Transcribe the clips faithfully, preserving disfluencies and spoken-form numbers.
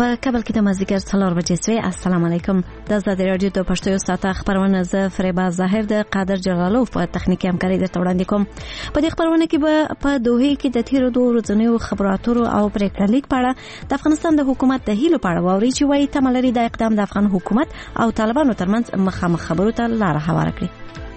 په کابل کې د مازدیګر څلور بجې سوې. السلام علیکم. د آزادي رادیو د پښتو ساعته خبرونه زه فریبا ظاهر د قادر جلالوف په تخنیکي همکاري درته وړاندې کوم. په دې خبرونه کې به په دوحه کې د تیرو دوه ورځنیو خبرو اترو او پریکړه لیک په اړه د افغانستان د حکومت د هیلو په اړه واوري چې وايي تمه لري د اقدام د افغان حکومت او طالبانو ترمنځ مخامخ خبرو ته لار هواره کړي.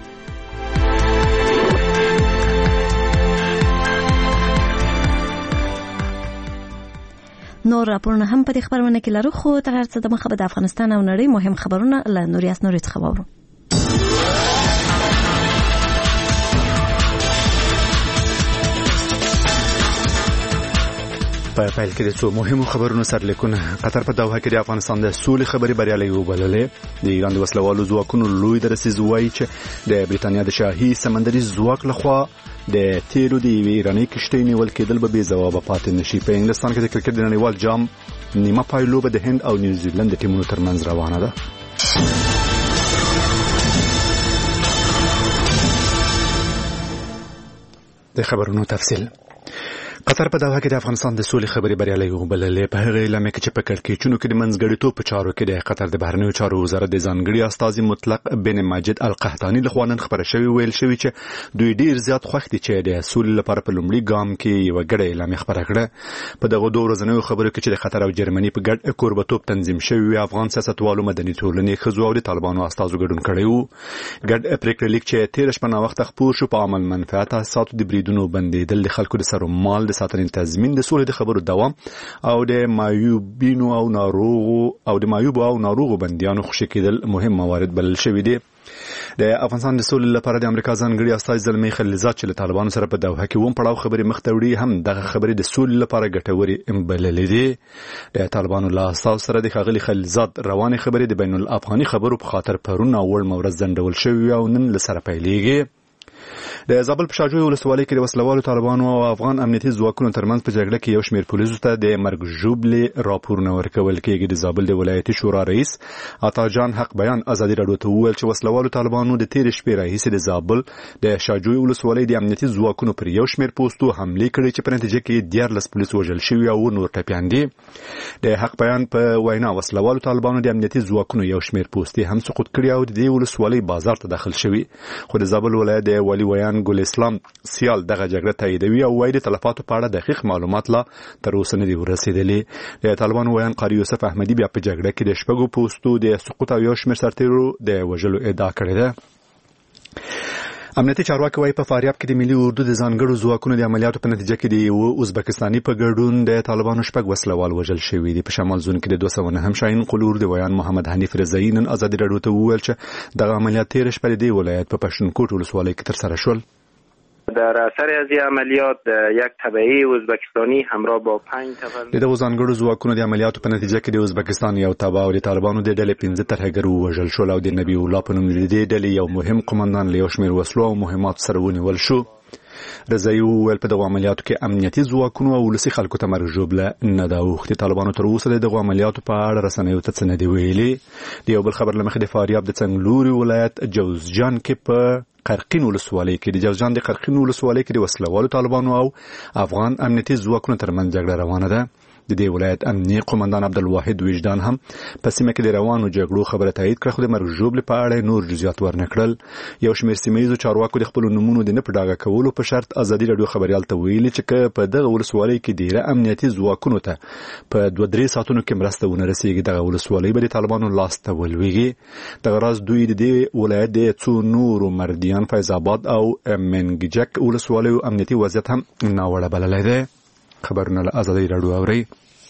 نور راپورونه هم په دې خبرونه کې لرو، خو تر هر څه د مخه به د افغانستان او نړۍ مهم خبرونه له نوریاس نوري څخه واورو. په پیل کې د څو مهمو خبرونو سرلیکونه. قطر په دوحه کې د افغانستان د سولې خبرې بریالۍ وبللې. د ایران د وسلوالو ځواکونو لوی درسیز وایي چې د بریتانیا د شاهي سمندري ځواک لخوا د تیلو د یوې ایراني کشتۍ نیول کېدل به بې ځوابه پاتې نشي. په انګلستان کې د کرکټ د نړیوال جام نیمه پایلوبه د هند او نیوزیلند د ټیمونو ترمنځ روانه ده. د خبرونو تفصیل. قطر په دوحه کې د افغانستان د سولې خبرې بریالۍ وبللې. په هغه اعلامیه کې چې په کړکېچونو کې د منځګړیتوب په چارو کې د قطر د بهرنیو چارو وزارت د ځانګړي استازي مطلق بن ماجد القحطاني لخوا نن خبره شوې ویل شوې چې دوی ډیر زیات خوښ دي چې د سولې لپاره په لومړي ګام کې یو ګډه اعلامیه خبره کړه. په دغه دوه ورځنیو خبرو کې چې د قطر او جرمني په ګډ کوربتوب تنظیم شوی افغان سیاستوالو، مدني ټولنې، ښځو او د طالبانو استازو ګډون کړی وو. ګډ پریکړه لیک چې تیر شپه نا وخت خپور شو په عمل منفعت اساساتو د بریدونو بندیدل، د خلکو د سر مال د ساتنې تضمین، د سولې د خبرو دوام او د معیوبینو او ناروغو او د معیوب او ناروغو بندیانو خوشی کېدل مهم موارد بلل شوی دي. د افغانستان د سولې لپاره د امریکا ځانګړي استازي زلمي خلیلزاد چې له طالبانو سره په دوحه کې ووم پړاو خبرې مخ ته وړي هم دغه خبرې د سولې لپاره ګټورې بللې دي. د طالبانو له استازو سره د ښاغلي خلیلزاد روانې خبرې د بین الافغاني خبرو په خاطر پرون او ول مورز ځنډول شوی او نن له سره پیلېږي. د زابل په شاجوی ولسوالۍ کې د وسلوالو طالبانو او افغان امنیتي ځواکونو ترمنځ په جګړه کې یو شمېر پولیسو ته د مرګ ژوبلې راپورونه ورکول کېږي. د زابل د ولایتي شورا رئیس عطاجان حق بیان ازادي راډیو ته وویل چې وسلوالو طالبانو د تیر شپې راهیسې د زابل د شاجوی ولسوالۍ د امنیتي ځواکونو پر یو شمېر پوسټو حملې کړې چې په نتیجه کې دیارلس پولیس وژل شوي او نور ټپیان دي. د حق بیان په وینا وسلوالو طالبانو د امنیتي ځواکونو یو شمېر پوسټې هم سقوط کړي او د دې ولسوالۍ بازار ته داخل شوي. خو د زابل ولایت د والي ویان ګل اسلام سیال دغه جګړه تاییدوي او وايي د تلفاتو په اړه دقیق معلومات لا تر اوسه نه دي ورسېدلي. د طالبانو ویان قاری یوسف احمدي بیا په جګړه کې د شپږو پوسټو د سقوط او یو شمېر سرتیرو د وژلو ادعا کړې ده. امنیتي چارواکي وايي په فاریاب کې د ملي اردو د ځانګړو ځواکونو د عملیاتو په نتیجه کې د یو ازبکستاني په ګډون د طالبانو شپږ وسلوال وژل شوي دي. په شمال زون کې د دوه سوه نهم شاهین قلور د ویان محمد حنیف رضایی نن ازادي راډیو ته وویل چې دغه عملیات تیر شپه د ولایت په پښتونخوا ولسوالۍ کې ترسره شول. در اثر از این عملیات یک تبعی ازبکستانی همراه با پنج تفر د دغه ځانګړو ځواکونو د عملیاتو په نتیجه کې د ازبکستان یو تبع او د طالبانو د ډلې پنځه ترهګر وژل شول او د نبی الله په نوم د دې ډلې یو مهم قومندان له یو شمېر وسلو او مهمات سره ونیول شو. رضایی وویل په دغه عملیاتو کې امنیتي ځواکونو او ولسي خلکو ته مرګ ژوبله نه ده اوښتې. طالبانو تر اوسه د دغه عملیاتو په اړه رسنیو ته څه نه دي ویلي. د یو بل خبر له مخې د فاریاب د څنګلوري ولایت جوزجان کې په قرقین ولسوالۍ کې د جوزجان د قرقین ولسوالۍ کې د وسلوالو طالبانو او افغان امنیتي ځواکونو ترمنځ جګړه روانه ده. د دې ولایت امنیتي قومندان عبدالواحد وجدان هم په سیمه کې د روانو جګړو خبره تایید کړه، خو د مرګ ژوبلې په اړه نور جزئیات ورنکړل. یو شمېر سیمه ییزو چارواکو د خپلو نومونو د نه په ډاګه کولو په شرط ازادي راډیو خبریال ته ویلي چې که په دغه ولسوالۍ کې ډیره امنیتي ځواکونو ته په دوه درې ساعتونو کې مرسته ونه رسېږي دغه ولسوالۍ به د طالبانو لاس ته ولویږي. دغه راز دوی د دې ولایت د څو نورو مردیان، فیض آباد او منګجک ولسوالیو امنیتي وضعیت هم ناوړه بللی دی. خبرونه له ازادي راډیو اورئ.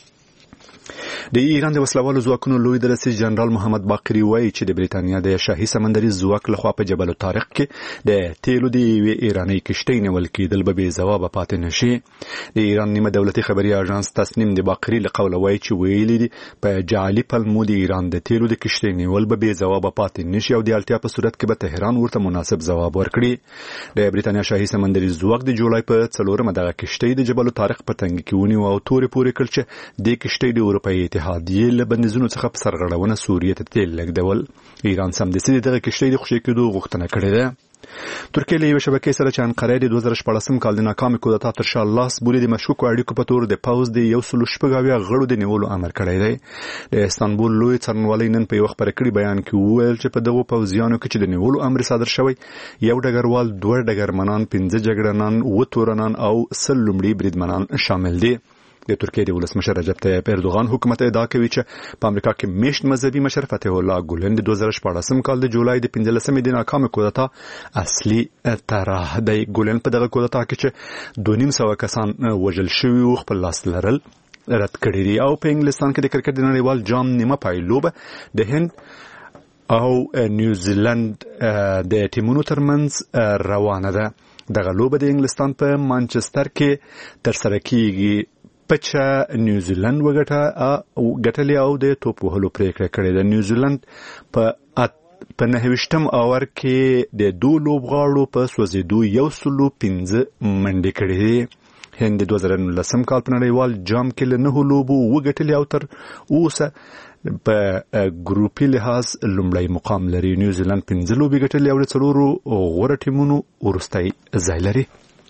د ایران د وسلوالو ځواکونو لوی درسیز جنرال محمد باقری وایي چې د بریتانیا د شاهي سمندري ځواک لخوا په جبل الطارق کې د تیلو د یوې ایراني کشتۍ نیول کېدل به بې ځوابه پاتې نشي. د ایران نیمه دولتي خبري اژانس تصنیم د باقری له قوله وایي چې ویلي دي په جعلي پلمو د ایران د تیلو د کشتۍ نیول به بې ځوابه پاتې نشي او د اړتیا په صورت کې به تهران ورته مناسب ځواب ورکړي. د بریتانیا شاهي سمندري ځواک د جولای په څلورمه دغه کشتۍ د جبل الطارق په تنګ کې ونیو او تورې پورې کړ چې د کشتۍ د اروپایي اتحادیې له بندیزونو څخه په سرغړونه سوریې ته تیل لګدول. ایران سمدستي دغه کشتۍ د خوشی کېدو غوښتنه کړې ده. ترکیه له یو شبکې سره چې انقره د دوه زره شپاړسم کال د ناکامې کودتا تر شا لاس بولي د مشکوکو اړیکو په تور د پوځ د یو سل شپږ اویا غړو د نیولو امر کړی دی. د استانبول لوی څارنوالۍ نن په یو خبري کړي بیان کې وویل چې په دغو پوځیانو کې چې د نیولو امر صادر شوی یو ډګروال، دوه ډګرمنان، پنځه جګړنان، اووه تورنان او سل لومړي بریدمنان شامل دي. د ترکیې د ولسمشر رجب طیب اردوغان حکومت ادعا کوي چې په امریکا کې میشت مذهبي مشر فتح الله ګولن د دوه زره شپاړسم کال د جولای د پنځلسمې د ناکامه کودتا اصلي طرح دی. ګولن په دغه کودتا کې چې دوه نیم سوه کسان وژل شوي و خپل لاس لرل رد کړي دي. او په انګلستان کې د کرکټ د نړیوال جام نیمه پایلوبه د هند او نیوزیلند د ټیمونو ترمنځ روانه ده. دغه لوبه د انګلستان په مانچستر کې ترسره کیږي. پچا نیوزیلند وګټه او ګټلې او د توپ وهلو پریکړه کړې ده. نیوزیلند په په نهویشتم اوور کې د دوه لوبغاړو په سوځېدو یو سلو پنځه منډې کړې دي. هند د دوه زره نولسم کال په نړیوال جام کې له نهو لوبو وګټلې او تر اوسه په ګروپي لحاظ لومړی مقام لري. نیوزیلند پنځه لوبې ګټلې او د څلورو غوره ټیمونو وروستی ځای لري.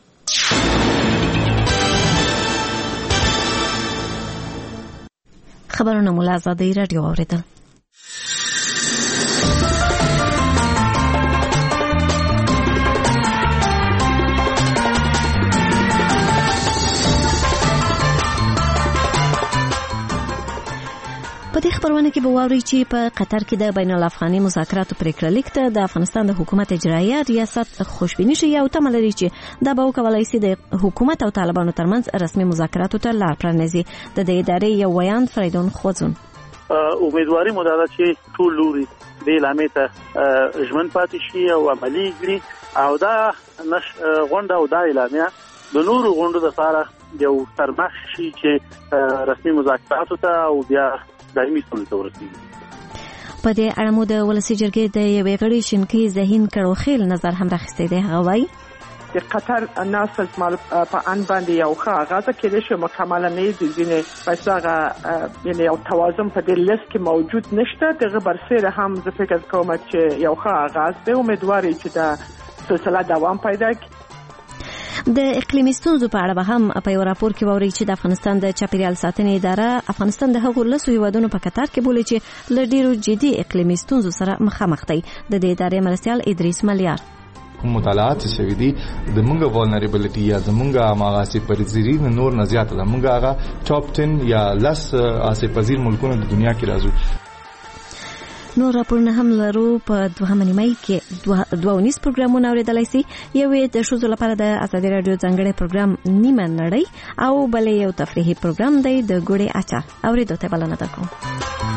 خبرونه مو له آزادۍ راډیو اورېدل. په دې خبرونه کې به واورئ چې په قطر کې د بین الافغاني مذاکراتو پریکړه لیک ته د افغانستان د حکومت اجرایه ریاست خوشبیني شي او تمه لري چې دا به وکولای شي د حکومت او طالبانو ترمنځ رسمي مذاکراتو ته لار پرانیزي. د دې ادارې یو ویاند فریدون خوځون امیدواري مو ده چې ټول لوري د اعلامیې ته ژمن پاتې شي او عملي کړي او دا نش غونډه او دا اعلامیه د نورو غونډو لپاره یو ترمخ شي چې رسمي مذاکراتو ته او بیا دایمي سولې ته ورسیږي. په دې اړه مو د ولسي جرګې د یوې غړي شینکي ذهین کړوخیل نظر هم راخیستی دی. هغه وایي د قطر ناسل مال په ان باندې یو ښه آغاز کېدای شي مکمل نه دي ځینې پیسې یعنی یو توازن په دې لیست کې موجود نشته. دغه برسره هم زه فکر کوم چې یو ښه آغاز دی. امیدواري چې دا سلسله دوام پیدا کړي. د اقلیمي ستونزو په اړه به هم په یو راپور کې واورئ چې د افغانستان د چاپیریال ساتنې اداره افغانستان د هغو لسو هیوادونو په کتار کې بولي چې له ډیرو جدي اقلیمي ستونزو سره مخامخ دي. د دې ادارې مرستیال ادریس ملیار مطالعات شوی دي د مونږه vulnerability یا د مونږه ماغاسي پرزيرین نور نه زیات ده. مونږه هغه ټاپ دس یا لس اسه پذیر ملکونو د دنیا کې راځو. نور راپورونه هم لرو. په دوهمه نیمه کې دوه ونیس پروګرامونه اوریدلای شي. یو د ښځو لپاره د ازادي رادیو ځانګړی پروګرام نیمه نړۍ او بل یو تفریحي پروګرام دی د ګوړې اچار. اوریدو ته بلنه درکوم.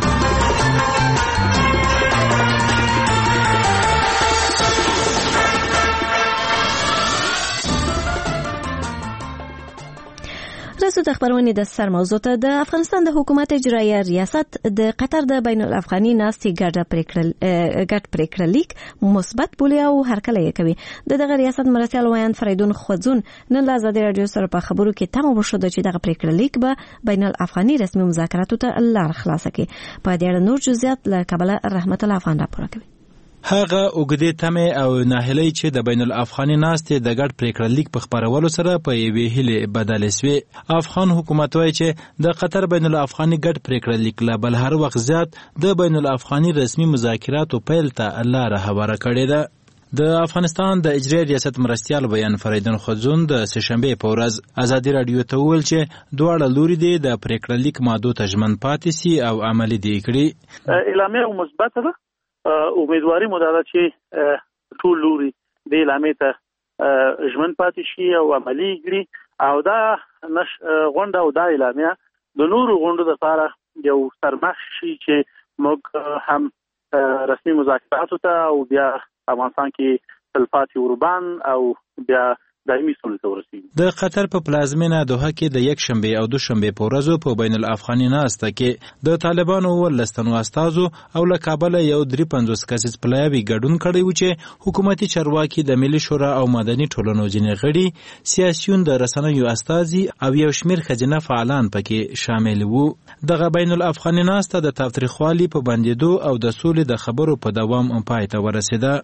رسو د خبرونې د سر موضوع ته د افغانستان د حکومت اجرایه ریاست د قطر د بین الافغاني ناستې ګډ پریکړه ګډ پریکړه لیک مثبت بولي او هرکلی کوي. د دغه ریاست مرستیال ویاند فریدون خوځون نن له آزادي رادیو سره په خبرو کې تمه وشوه چې دغه پریکړه لیک به بین الافغاني رسمي مذاکراتو ته لار خلاصه کړي. په دې اړه نور جزئیات له کابل رحمت الله افغان راپور کوي. هغه اوګدې تمه او ناهیلۍ چې د بین الافغاني ناستې د ګډ پریکړه لیک په خبرولو سره په یوې هیلې بدلې شوې. افغان حکومت وايي چې د قطر بین الافغاني ګډ پریکړه لیک لا بل هر وخت زیات د بین الافغاني رسمي مذاکراتو پیل ته لار هواره کړې ده. د افغانستان د اجرایي ریاست مرستیال بیان فریدون خوځون د سهشنبه په ورځ ازادي رادیو ته وویل چې دواړه لوري دي د پریکړه لیک ماده ته ژمن پاتې سي او عملي دي کړي. اعلامیه مثبت ده. امیدواري مو ده چې ټول لوري د اعلامیې ته ژمن پاتې شي او عملي کړي او دا نش غونډه او دا اعلامیه د نورو غونډو لپاره یو سرمخ شي چې موږ هم رسمي مذاکراتو ته او بیا افغانستان کې تلپاتې اوربان او بیا دایمي سولې ته ورسیږي. د قطر په پلازمینه دوحه کې د یک شنبه او دوشنبه په ورځو په بین الافغاني ناسته کې د طالبانو ولستانو استازو او له کابل یو درې پنځوس کسیز پلایوي ګډون کړی و چې حکومتي چارواکي د ملي شورا او مدني ټولنو ځینې غړي سیاسيون د رسنیو استازي او یو شمېر ښځینه فعالان پکې شامل وو. دغه بین الافغاني ناسته د تاوتریخوالي په بندیدو او د سولې د خبرو په دوام پای ته ورسېده.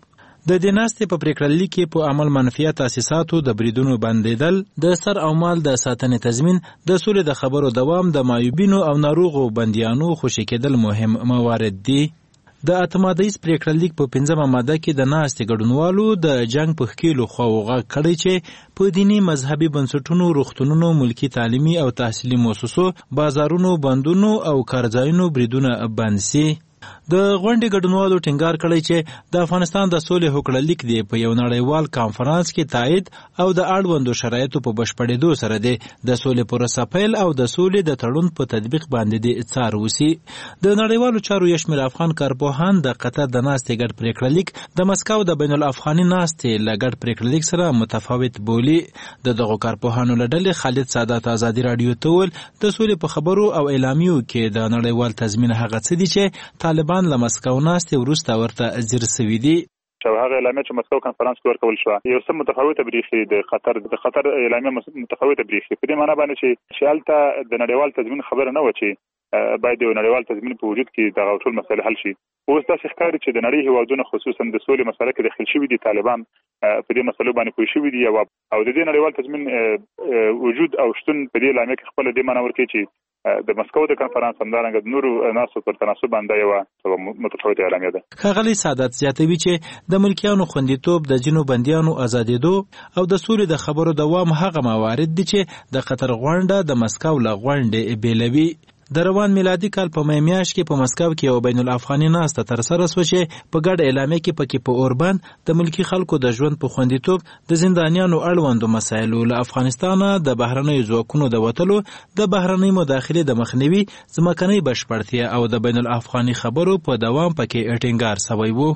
د دې ناستې په پریکړه کې په عمل منفیه تاسیساتو د بریدونو بندیدل، د سر او مال د ساتنې تضمین، د سولې د خبرو دوام، د معیوبینو او ناروغو بندیانو خوشي کېدل مهم موارد دي. د اتمادیز پریکړه لیک په پنځمه ماده کې د ناستې ګډونوالو د جنگ په ښکیلو خواو غږ کړی چې په دیني مذهبي بنسټونو، روغتونونو، ملکی تعلیمي او تحصیلي مؤسسو، بازارونو، بندونو او کارځایونو بریدونه بند سي. د غونډې ګډونوالو ټینګار کړی چې د افغانستان د سولې هوکړه لیک دی په یو نړیوال کانفرنس کې تایید او د اړوندو شرایطو په بشپړېدو سره دی د سولې پروسه پیل او د سولې د تړون په تطبیق باندې دی څار وسی. د نړیوالو چارو یو شمېر افغان کارپوهان د قطر د ناستې ګډ پریکړه لیک د مسکو د بین الافغاني ناستې له ګډ پریکړه لیک سره متفاوت بولي. د دغو کارپوهانو له ډلې خالد سادات ازادي راډیو ته وویل د سولې په خبرو او اعلامیو کې د نړیوال تضمین هغه څه دي چې طالبان له مسکو ناستې وروسته ورته ځیر سوي دي. هغه اعلامیه چې مسکو کنفرانس کې ورکول شو یو څه متفاوته بریښي د خطر د خطر اعلامیه متفاوته بریښي په دې معنی باندې چې شالته د نړیوال تضمین خبره نه و چې باید د نړیوال تضمین په وجود کې د ټول مسایل حل شي. اوس تاسو ښکاري چې د نړۍ هیوادونو خصوصا د سولې مسله کې داخل شوي دي طالبان په دې مسلو باندې پوه شوي دي او د دې نړیوال تضمین وجود او شتون په دې اعلامیه کې خپل دې معنی ورکوي چې د مسکو د کنفرانس همدارنګه د نورو ناسو پر تناسب باندې یو متفاوته اعلامیه ده. ښاغلي سعادت زیاتوي چې د ملکیانو خوندیتوب، د ځینو بندیانو ازادېدو او د سولې د خبرو دوام هغه موارد دي چې د قطر غونډه د مسکو له غونډې بیلوي. د روان میلادي کال په می میاشت کې په مسکو کې یو بین الافغاني ناسته ترسره شوه چې په ګډه اعلامیه کې پکې په اوربند د ملکی خلکو د ژوند په خوندیتوب، د زندانیانو اړوندو مسایلو، له افغانستانه د بهرنیو ځواکونو د وتلو، د بهرنۍ مداخلې د مخنیوي، ځمکنۍ بشپړتیا او د بین الافغاني خبرو په دوام پکې ټینګار شوی و.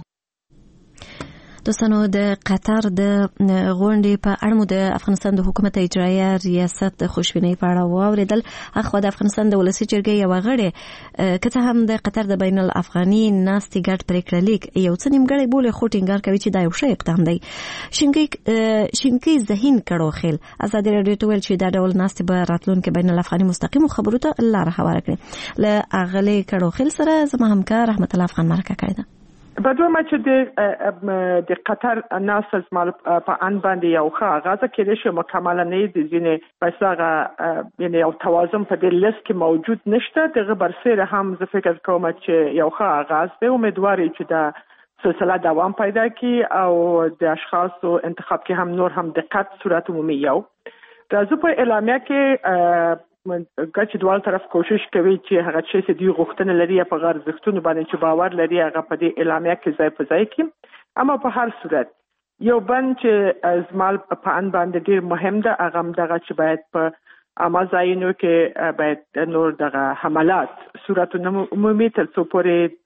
دوستانو، د قطر د غونډې په اړه مو د افغانستان د حکومت اجرایه ریاست خوشبینۍ په اړه واوریدل. اخو د افغانستان د ولسی جرګې یو غړی که څه هم د قطر د بین الافغاني ناستې ګډ پریکړه لیک یو څه نیمګړی بولي، خو ټینګار کوي چې دا یو ښه اقدام دی. شینکي ذهین کړو خیل ازادي راډیو ته ویل چې دا ډول ناستې به راتلونکي بین الافغاني مستقیمو خبرو ته لاره هواره کړي. له اغلې کړو خیل سره زما همکار رحمت الله افغان مرکه کړې ده. بدوما چې د د قطر ناسل مال په ان باندې یو ښه آغاز کېدې شو مکمل نه دي ځینې پیسې یعنی یو توازن په دې لیست کې موجود نشته. دغه برسره هم زه فکر کوم چې یو ښه آغاز دی. امیدواري چې دا سلسله دوام پیدا کړي او د اشخاصو انتخاب کې هم نور هم دقت صورت عمومي یو راځو په اعلامیه کې ګچ دوال طرف کوشش کوي چې هغه چې دی غوښتنه لري په غیر زښتونو باندې چې باور لري هغه په دې اعلامیه کې ځای په ځای کې. اما په هر صورت یو بند چې ازمال په ان باندې ډیر مهم ده هغه دغه چې باید په امازاینو کې باید نور دغه حملات صورت عمومي تر څو پورې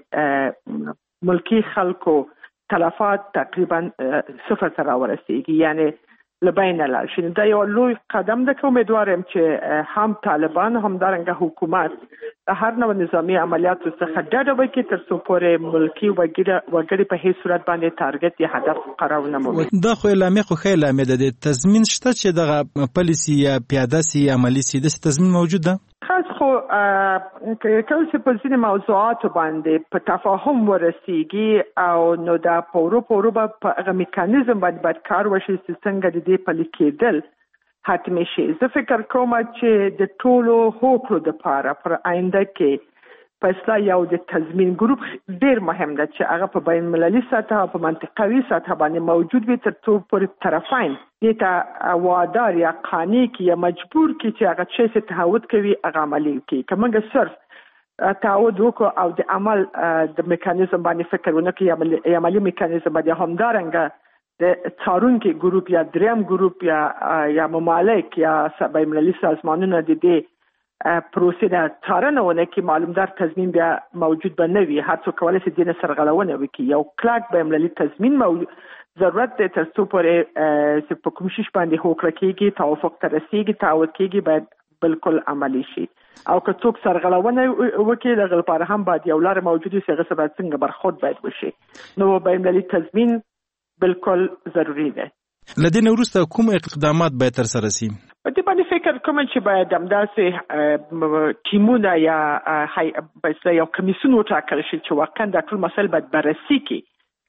د ملکی خلکو تلفات تقریبا صفر ته راورسیږي، یعنی لبین لال شي. دا یو لوی قدم ده که امیدوارم چې هم طالبان هم دارنګه حکومت د هر نوع نظامی عملیاتو څخه ډډه وکړي تر څو پورې ملکی وګړي په هیڅ صورت باندې ټارګت یا هدف قرار نه مومي. دا خو اعلامیه خو خیلی اعلامیه ده. تضمین شته چې دغه پالیسی یا پیاده سي عملی سي د تضمین موجود ده؟ خاص خو کله چې په ځینې موضوعاتو باندې په تفاهم ورسیږي او نو دا پورو پورو په هغه میکانیزم باندې باید کار وشي چې څنګه د دې پلي کېدل حتمي شي. زه فکر کوم چې د ټولو هوکړو دپاره پر آینده کې په اصلاح یو د تضمین ګروپ ډیر مهم ده چې هغه په بین المللي سطح او په منطقوي سطح باندې موجود وي تر څو پورې طرفین دې ته وادار یا قانع کی یا مجبور کی چې هغه چې تعهد کوي هغه عملي کوي. کومه صرف تعهد وکړو او د عمل د میکانیزم باندې فکر ونه کوي یا عملي میکانیزم باندې هم دارنګه د څارونکي ګروپ یا دریم ګروپ یا یا ممالک یا بین المللي سازمانونه د دې پروسې د څارنه ونه کې معلومدار تضمین بیا موجود به نه وي. هر څوک کولی شي دې نه سرغړونه وکړي. یو کلک بین المللي تضمین موجود ضرورت دی تر څو پورې چې په کوم شي باندې هوکړه کېږي، توافق ته رسېږي، تعهد کېږي، باید بالکل عملي شي. او که څوک سرغړونه وکړي دغه لپاره هم باید یو لاره موجود وي چې هغه باید څنګه برخورد باید وشي. نو بین المللي تضمین بالکل ضروري دی. لدې نه وروسته کوم اقدامات باید ترسره شي؟ په دې باندې فکر کوم چې باید همداسې ټیمونه یا یو کمیسیون وټاکل شي چې واقعا دا ټول مسایل باید بررسي کړي.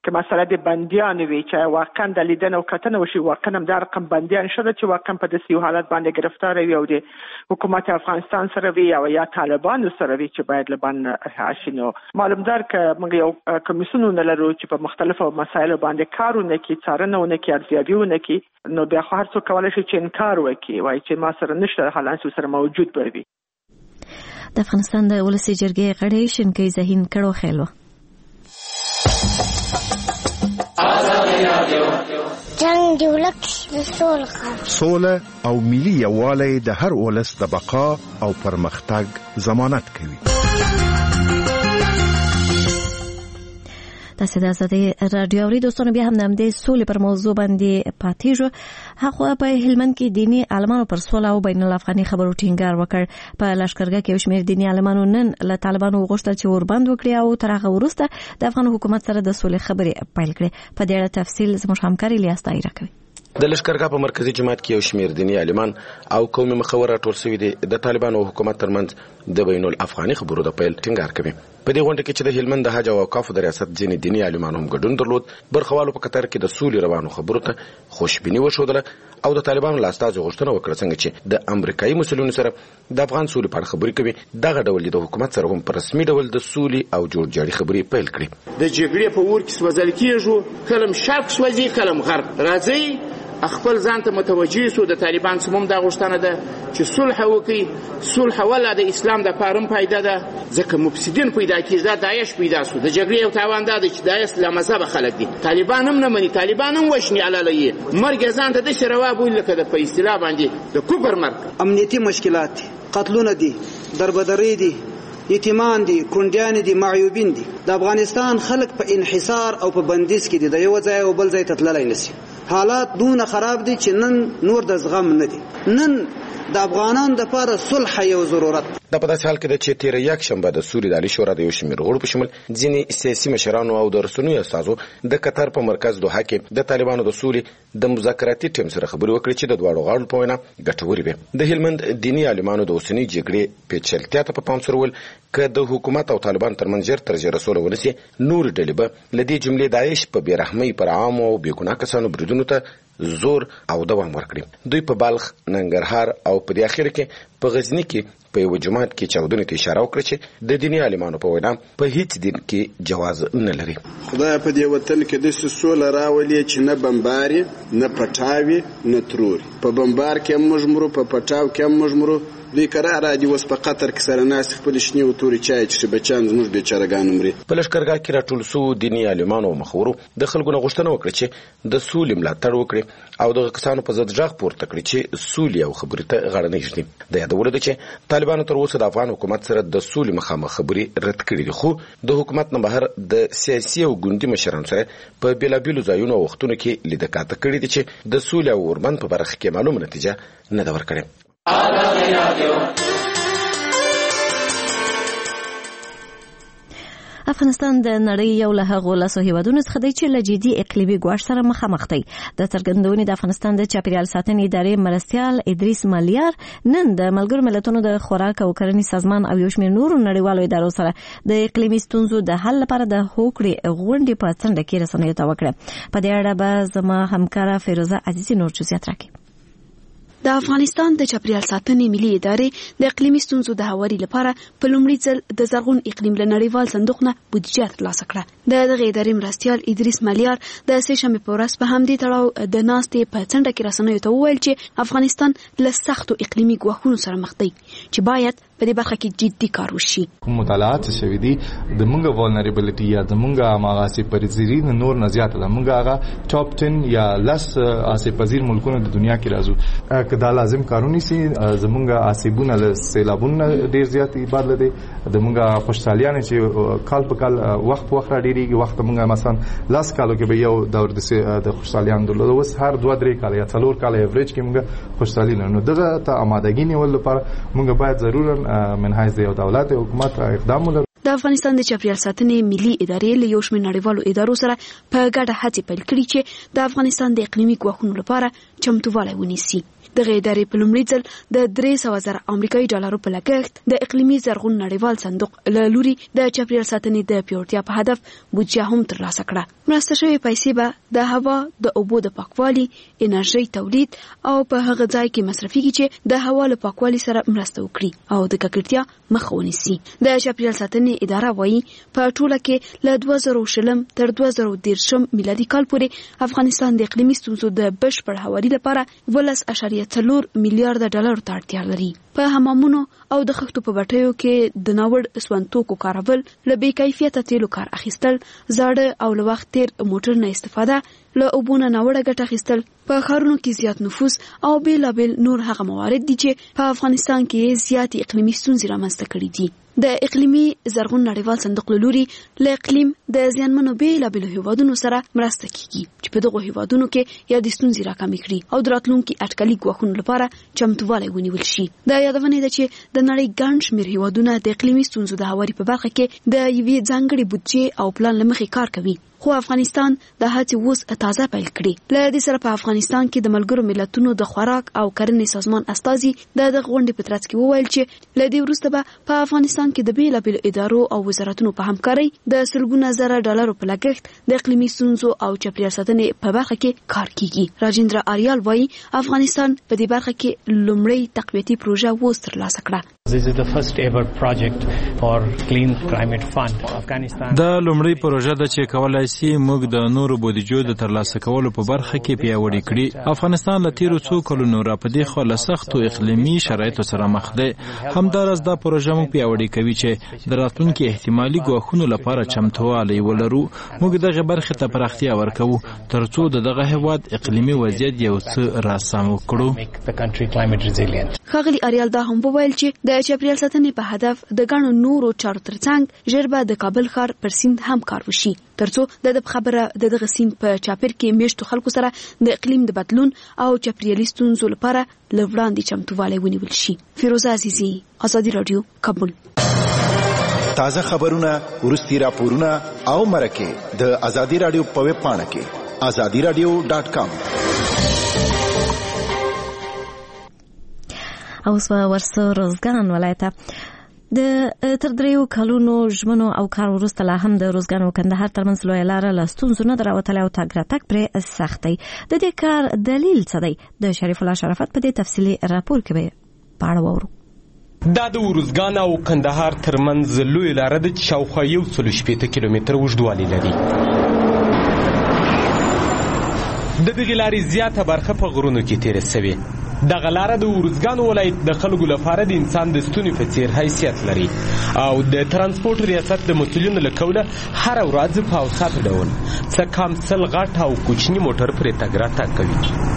که مسله د بندیان وي چې واقعا د لیدنه او کتنه وشي واقعا هم د رقم بندیان شته چې واقعا په داسې حالت باندې گرفتار وي او د حکومت افغانستان سره وي او یا طالبان سره وي چې باید لبان راشي. نو معلومدار ک موږ یو کمیسیونونه لرو چې په مختلفو مسایلو باندې کارونه کوي، څارنه کوي، ارزیابیونه کوي. نو بیا خو هر څوک کولای شي چې انکار وکړي وایي چې ما سره نشته، حالانکه سره موجود به وي. د افغانستان د ولسی جرګې غړی شینکي زهین کړو خېلو جنگ دی ولک د سوله سوله او ملي یووالی د هر ولس د بقا او پرمختګ ضمانت کوي. تاسو د ازادي رادیو اوري دوستانو، بیا هم د همدې سولې پر موضوع باندې پاتې شو. هغه په هلمند کې دینی عالمانو پر سوله او بین الافغاني خبرو ټینګار وکړ. په لشکرګاه کې یو شمېر دینی عالمانو نن له طالبانو وغوښتل چې وربند وکړي او تر هغه وروسته د افغان حکومت سره د سولې خبرې پیل کړي. په دې اړه تفصیل زموږ همکار الیاس طاهر کوي. د لشکرګاه په مرکزی جماعت کې یو شمېر دینی عالمان او قومي مخور راټول شوي دي د طالبانو او حکومت ترمنځ د بین الافغاني خبرو د پیل ټینګار کوي. په دې غونډه کې چې د هلمند د حج او اوقافو د ریاست ځینې دینی عالمان هم ګډون درلود، برخوالو په قطر کې د سولې روانو خبرو ته خوشبیني وښودله او د طالبانو له استازو غوښتنه وکړه څنګه چې د امریکایي مسؤلینو سره د افغان سولې په اړه خبرې کوي، دغه ډول د حکومت سره هم په رسمي ډول د سولې او جوړجاړي خبرې پیل کړي. د جګړې په اور کې سوځل کېږو، کلم شرق سوځي کلم غرب. راځي خپل ځان ته متوجه سو. د طالبان سموم دا غوښتنه ده چې صلح وکړي. صلح ولا د اسلام د پارم پیدا ده، ځکه مفسدین پیدا کیږي، دا داعش پیدا سو. د جګړې یو تاوان ده چې داعش له مذهب خلک دي، طالبان هم نه مني، طالبان هم وښني علالي مرګ ځان ته د شروا بول لکه د په اصطلاح باندې د کوپر مرګ. امنیتي مشکلات، قتلونه دي، دربدري دي، یتیمان دي، کونډیان دي، معیوبین دي. د افغانستان خلک په انحصار او په بندیز کې دي، د یو ځای او بل ځای ته تللی نشي. حالات دونه خراب دي چې نن نور د زغم نه دي. نن د افغانانو د لپاره صلح یو ضرورت. دا په داسې حال کې ده چې تېره یک شنبه د سولې د عالي شورا د یو شمېر غړو په شمول ځینې سیاسي مشرانو او د رسنیو استازو د قطر په مرکز دوحه کې د طالبانو د سولې د مذاکراتي ټیم سره خبرې وکړې چې د دواړو غاړو په وینا ګټورې وې. د هلمند دیني عالمانو د اوسنۍ جګړې پیچلتیا ته په پام سره وویل که د حکومت او طالبان ترمنځ ژر تر ژره سوله ونسي، نورې ډلې به له دې جملې داعش په بې رحمۍ پر عامو او بې ګناه کسانو بریدونو ته زور او دوام ورکړي. دوی په بلخ، ننګرهار او په دې اخر کې په غزني کې په یو جماعت کې چاودنې ته اشاره وکړه چې د دیني عالمانو په وینا په هیڅ دین کې جواز نه لري. خدای په دې وطن کې د سوله راولي چې نه بمباري، نه پټاوي، نه تروري. په بمبار کې هم موږ مرو، په پټاو کې هم موږ مرو. دوی قرار راځي اوس په قطر کې سره ناست خپل شنی او توري چای چې بچان زموږ بیچارهګان مري. په لشکرګاه کې راټول سو دیني عالمانو مخورو د خلکو نه غوښتنه وکړه چې د سولې ملاتړ وکړي او د کسانو په ضد غږ پورته کړي چې سولې او خبرې ته غاړه نه ږدي. د یادولو ده چې طالبانو تر اوسه د افغان حکومت سره د سولې مخامخ خبرې رد کړي دي، خو د حکومت نه بهر د سیاسي او ګوندي مشرانو سره په بېلابېلو ځایونو او وختونو کې لیدکاته کړي دي چې د سولې او اوربند په برخه کې معلومه نتیجه نه ده ورکړې. افغانستان د نړۍ یو له هغو لسو هیوادونو څخه دی چې له جدي اقلیمي ګواښ سره مخامخ دی. د څرګندونې د افغانستان د چاپیریال ساتنې ادارې مرستیال ادریس مالیار نن د ملګرو ملتونو د خوراک او کرنې سازمان او یو شمېر نورو نړیوالو ادارو سره د اقلیمي ستونزو د حل لپاره د هوکړې غونډې په څنډه کې رسنیو ته وکړه. په دې اړه به زما همکاره فیروزه عزیزي نور جزئیات راکړي. د افغانستان د چاپیریال ساتنې ملي ادارې د اقلیمي ستونزو د هواري لپاره په لومړي ځل د زرغون اقلیم له نړیوال صندوق نه بودیجه ترلاسه کړه. د دغه ادارې مرستیال ادریس مالیار د سه شنبې په ورځ په همدې تړاو د ناستې په څنډه کې رسنیو ته وویل چې افغانستان له سختو اقلیمي ګواښونو سره مخ دی چې باید په دې برخه کې جدي کار وشي. مطالعات شوي دي د مونږه vulnerability یا د مونږه ماغاسي پرزيرین نور نه زیاته ده. مونږه هغه ټاپ ټن یا لس آسي پذیر ملکونو د دنیا کې راځو. کدا لازم کارونی سي زمونږه آسيبونه له سیلابونه ډیر زیات ایباد لدي. د مونږه خوشحالیانه چې کال په کال وخت په وخت راډيريږي. وخت مونږه مثلا لاس کالو کې به یو دور د خوشحالیان درلود، اوس هر دوه درې کال یا څلور کال ایوریج کې مونږه خوشحالي نه. نو دغه ته آمادګي نیول لپاره مونږه باید ضرورا من حیث یو دولت حکومت اقدام ولرو. د افغانستان د چاپیریال ساتنې ملي ادارې له یو شمېر نړیوالو ادارو سره په ګډه هڅې پیل کړي چې د افغانستان د اقلیمي ګواښونو لپاره چمتووالی ونیسي. دغه ادارې په لومړي ځل د درې سوه زره امریکایي ډالرو په لګښت د اقلیمي زرغون نړیوال صندوق له لوري د چاپیریال ساتنې د پیاوړتیا په هدف بودیجه هم ترلاسه کړه. مرسته شوې پیسې به د هوا د اوبو د پاکوالي، انرژۍ تولید او په هغه ځای کې مصرفېږي چې د هوا له پاکوالي سره مرسته وکړي او د ککړتیا مخه ونیسي. د چاپیریال ساتنې اداره وایي په ټوله کې له دوه زره شلم تر دوه زره دېرشم میلادي کال پورې افغانستان د اقلیمي ستونزو د بشپړ هواري لپاره ولس اشاریه څلور میلیارډ ډالر ته اړتیا لري. په حمامونو او د خښتو په بټیو کې د ناوړ سونتوکو کارول، له بې کیفیته تیلو کار اخیستل، زاړه او له وخت تیر موټر نه استفاده، له اوبو نه ناوړه ګټه اخیستل، په ښارونو کې زیات نفوس او بېلابېل نور هغه موارد دي چې په افغانستان کې زیاتې اقلیمي ستونزې رامنځته کړي دي. د اقلیمي زرغون نړیوال صندوق له لوري له اقلیم د زیانمنو بېلابېلو هیوادونو سره مرسته کیږي چې په دغو هیوادونو کې یا د ستونزې راکمې کړي او د راتلونکي اټکلي ګواښونو لپاره چمتووالی ونیول شي. د یادونې ده چې د نړۍ ګڼ شمېر هیوادونه د اقلیمي ستونزو د هواري په برخه کې د یوې ځانګړې بودجې او پلان له مخې کار کوي. خو افغانستان د هڅې اوس تازه پیل کړي. له دې سره په افغانستان کې د ملګرو ملتونو د خوراک او کرنې سازمان استازي د دغه غونډې په ترڅ کې وویل چې له دې وروسته به په افغانستان کې د بېلابېلو ادارو او وزارتونو په همکارۍ د سلګونه زره ډالرو په لګښت د اقلیمي ستونزو او چاپیریال ساتنې په برخه کې کار کیږي. راجندرا آریال وایي افغانستان په دې برخه کې لومړی تقویتي پروژه اوس ترلاسه کړه. This is the first ever project for Clean Climate Fund. دا لومړی پروژه ده چې کولای شي موږ د نورو بودیجو د ترلاسه کولو په برخه کې پیاوړی کړي. افغانستان له تیرو څو کلونو راپدې خو له سختو اقلیمي شرایطو سره مخ دی. همداراز دا پروژه موږ پیاوړی کوي چې د راتلونکي احتمالي ګواښونو لپاره چمتووالی ولرو. موږ دغه برخې ته پراختیا ورکوو ترڅو د دغه هیواد اقلیمي وضعیت یو څه راسم وکړو. ښاغلي آریال دا هم وویل چې د چاپیریال ساتنې په هدف د ګڼو نورو چارو ترڅنګ ژر به د کابل ښار پر سیند هم کار وشي ترڅو د خبره د دغه سیند په چاپیر کې میشتو خلکو سره د اقلیم د بدلون او چاپیریالي ستونزو لپاره له وړاندې چمتووالی ونیول شي. فیروزه عزیزي، ازادي راډیو، کابل. تازه خبرونه، ورستي راپورونه او مرکه د ازادي راډیو په ویب پاڼه کې ازادي راډیو ډاټ کام. اوس په ورسو روزګان ولایت د تر دریو کلونو ژمنو او کار وروسته لا هم د روزګان او کندهار ترمنځ لویه لاره له ستونزو نه راوتلی او تګ راتګ پرې سخت دی. د دې کار دلیل څه دی؟ د شریف الله شرافت په دې تفصیلي راپور کې به په اړه واورو. دا د روزګان او کندهار ترمنځ لویه لاره ده چې شاوخوا یو سل شپېته کیلومتره اوږدوالی لري. د دغې لارې زیاته برخه په غرونو کې تېره سوې. دغه لاره د ارزګان ولایت د خلکو لپاره د انسان د ستوني په څیر حیثیت لري او د ترانسپورت ریاست د مسؤلینو له قوله هره ورځ په اوسط ډول څه کم سل غټ او کوچني موټر پرې تګ راتګ کوي.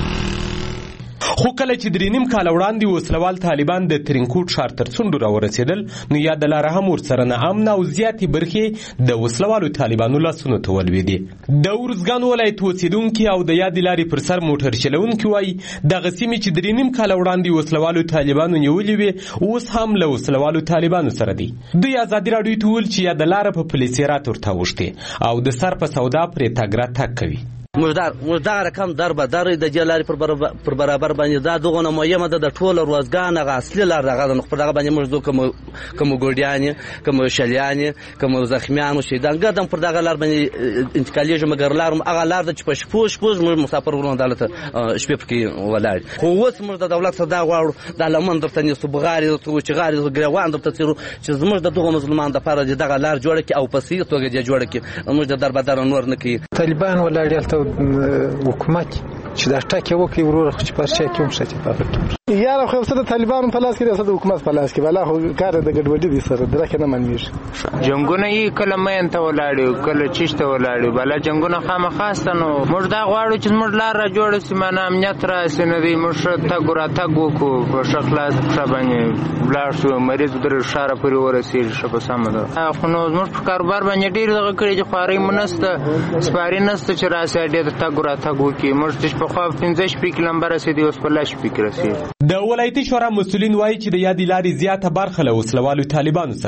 خو کله چې درې نیم کاله وړاندې وسلوال طالبان د ترینکوټ ښار تر څنډو راورسېدل نو یا د لاره هم ورسره نه امن او زیاتې برخې د وسلوالو طالبانو لاسونو ته ولوېدې. د ارزګان ولایت اوسېدونکي او د یادې لارې پر سر موټر چلونکي وایي دغه سیمې چې درې نیم کاله وړاندې وسلوالو طالبانو نیولې وې اوس هم له وسلوالو طالبانو سره دي. دوی ازادي راډیو ته وویل چې یا د لاره په پولیسي رات ورته اوښتې او د سر په سودا پرې تګ راتګ کوي. مقدار مقدار رقم در به در د جلاري پر برابر پر برابر باندې دا دغه نو مهمه ده د ټوله روزګان غا اصلي لار دغه د خپل دغه باندې موږ کوم کوم ګوډیان کوم شلیان کوم زخمیان شهیدان ګدم پر دغه لار باندې انتقالیږي مګر لار هغه لار د چپش پوش پوش موږ مسافر ورونه دالته شپې پکې ولای خو اوس موږ د دولت صدا غواړو د لمن درته نیسو بغاري او چې غاري ګروان درته تیرو چې زموږ د دغه مسلمان د پاره دغه لار جوړه کی او پسې توګه دی جوړه کی موږ د دربدار نور نه کی طالبان ولاړ حکومت چې دا ټاکي وکي ورور خو چې پرچا کوم شته په یاره خو څه د طالبانو په لاس کې د حکومت په لاس کې بلا خو کار د ګډوډي دي سره درکه نه منمیږي. جنگونه یې کله مې ته ولاړو کله چشته ولاړو بلا جنگونه خامخاسته نو موږ دا غواړو چې موږ لار را جوړ سي معنا امنیت را سينري موږ ته ګورا ته ګوکو په شخلاص باندې بلار شو مریض در شاره پورې ورسېږي شپه سم ده خو نو موږ په کاروبار باندې ډیر دغه کړی چې خواري منسته سپاری نسته چې راسه ډیر ته ګورا ته ګوکي موږ چې په خو پنځه شپې نمبر رسیدي اوس په لاش فکر رسیدي. د ولایتي شورا مسؤلین وایي چې د یادې لارې زیاته برخه له وسلوالو طالبانو سره ده.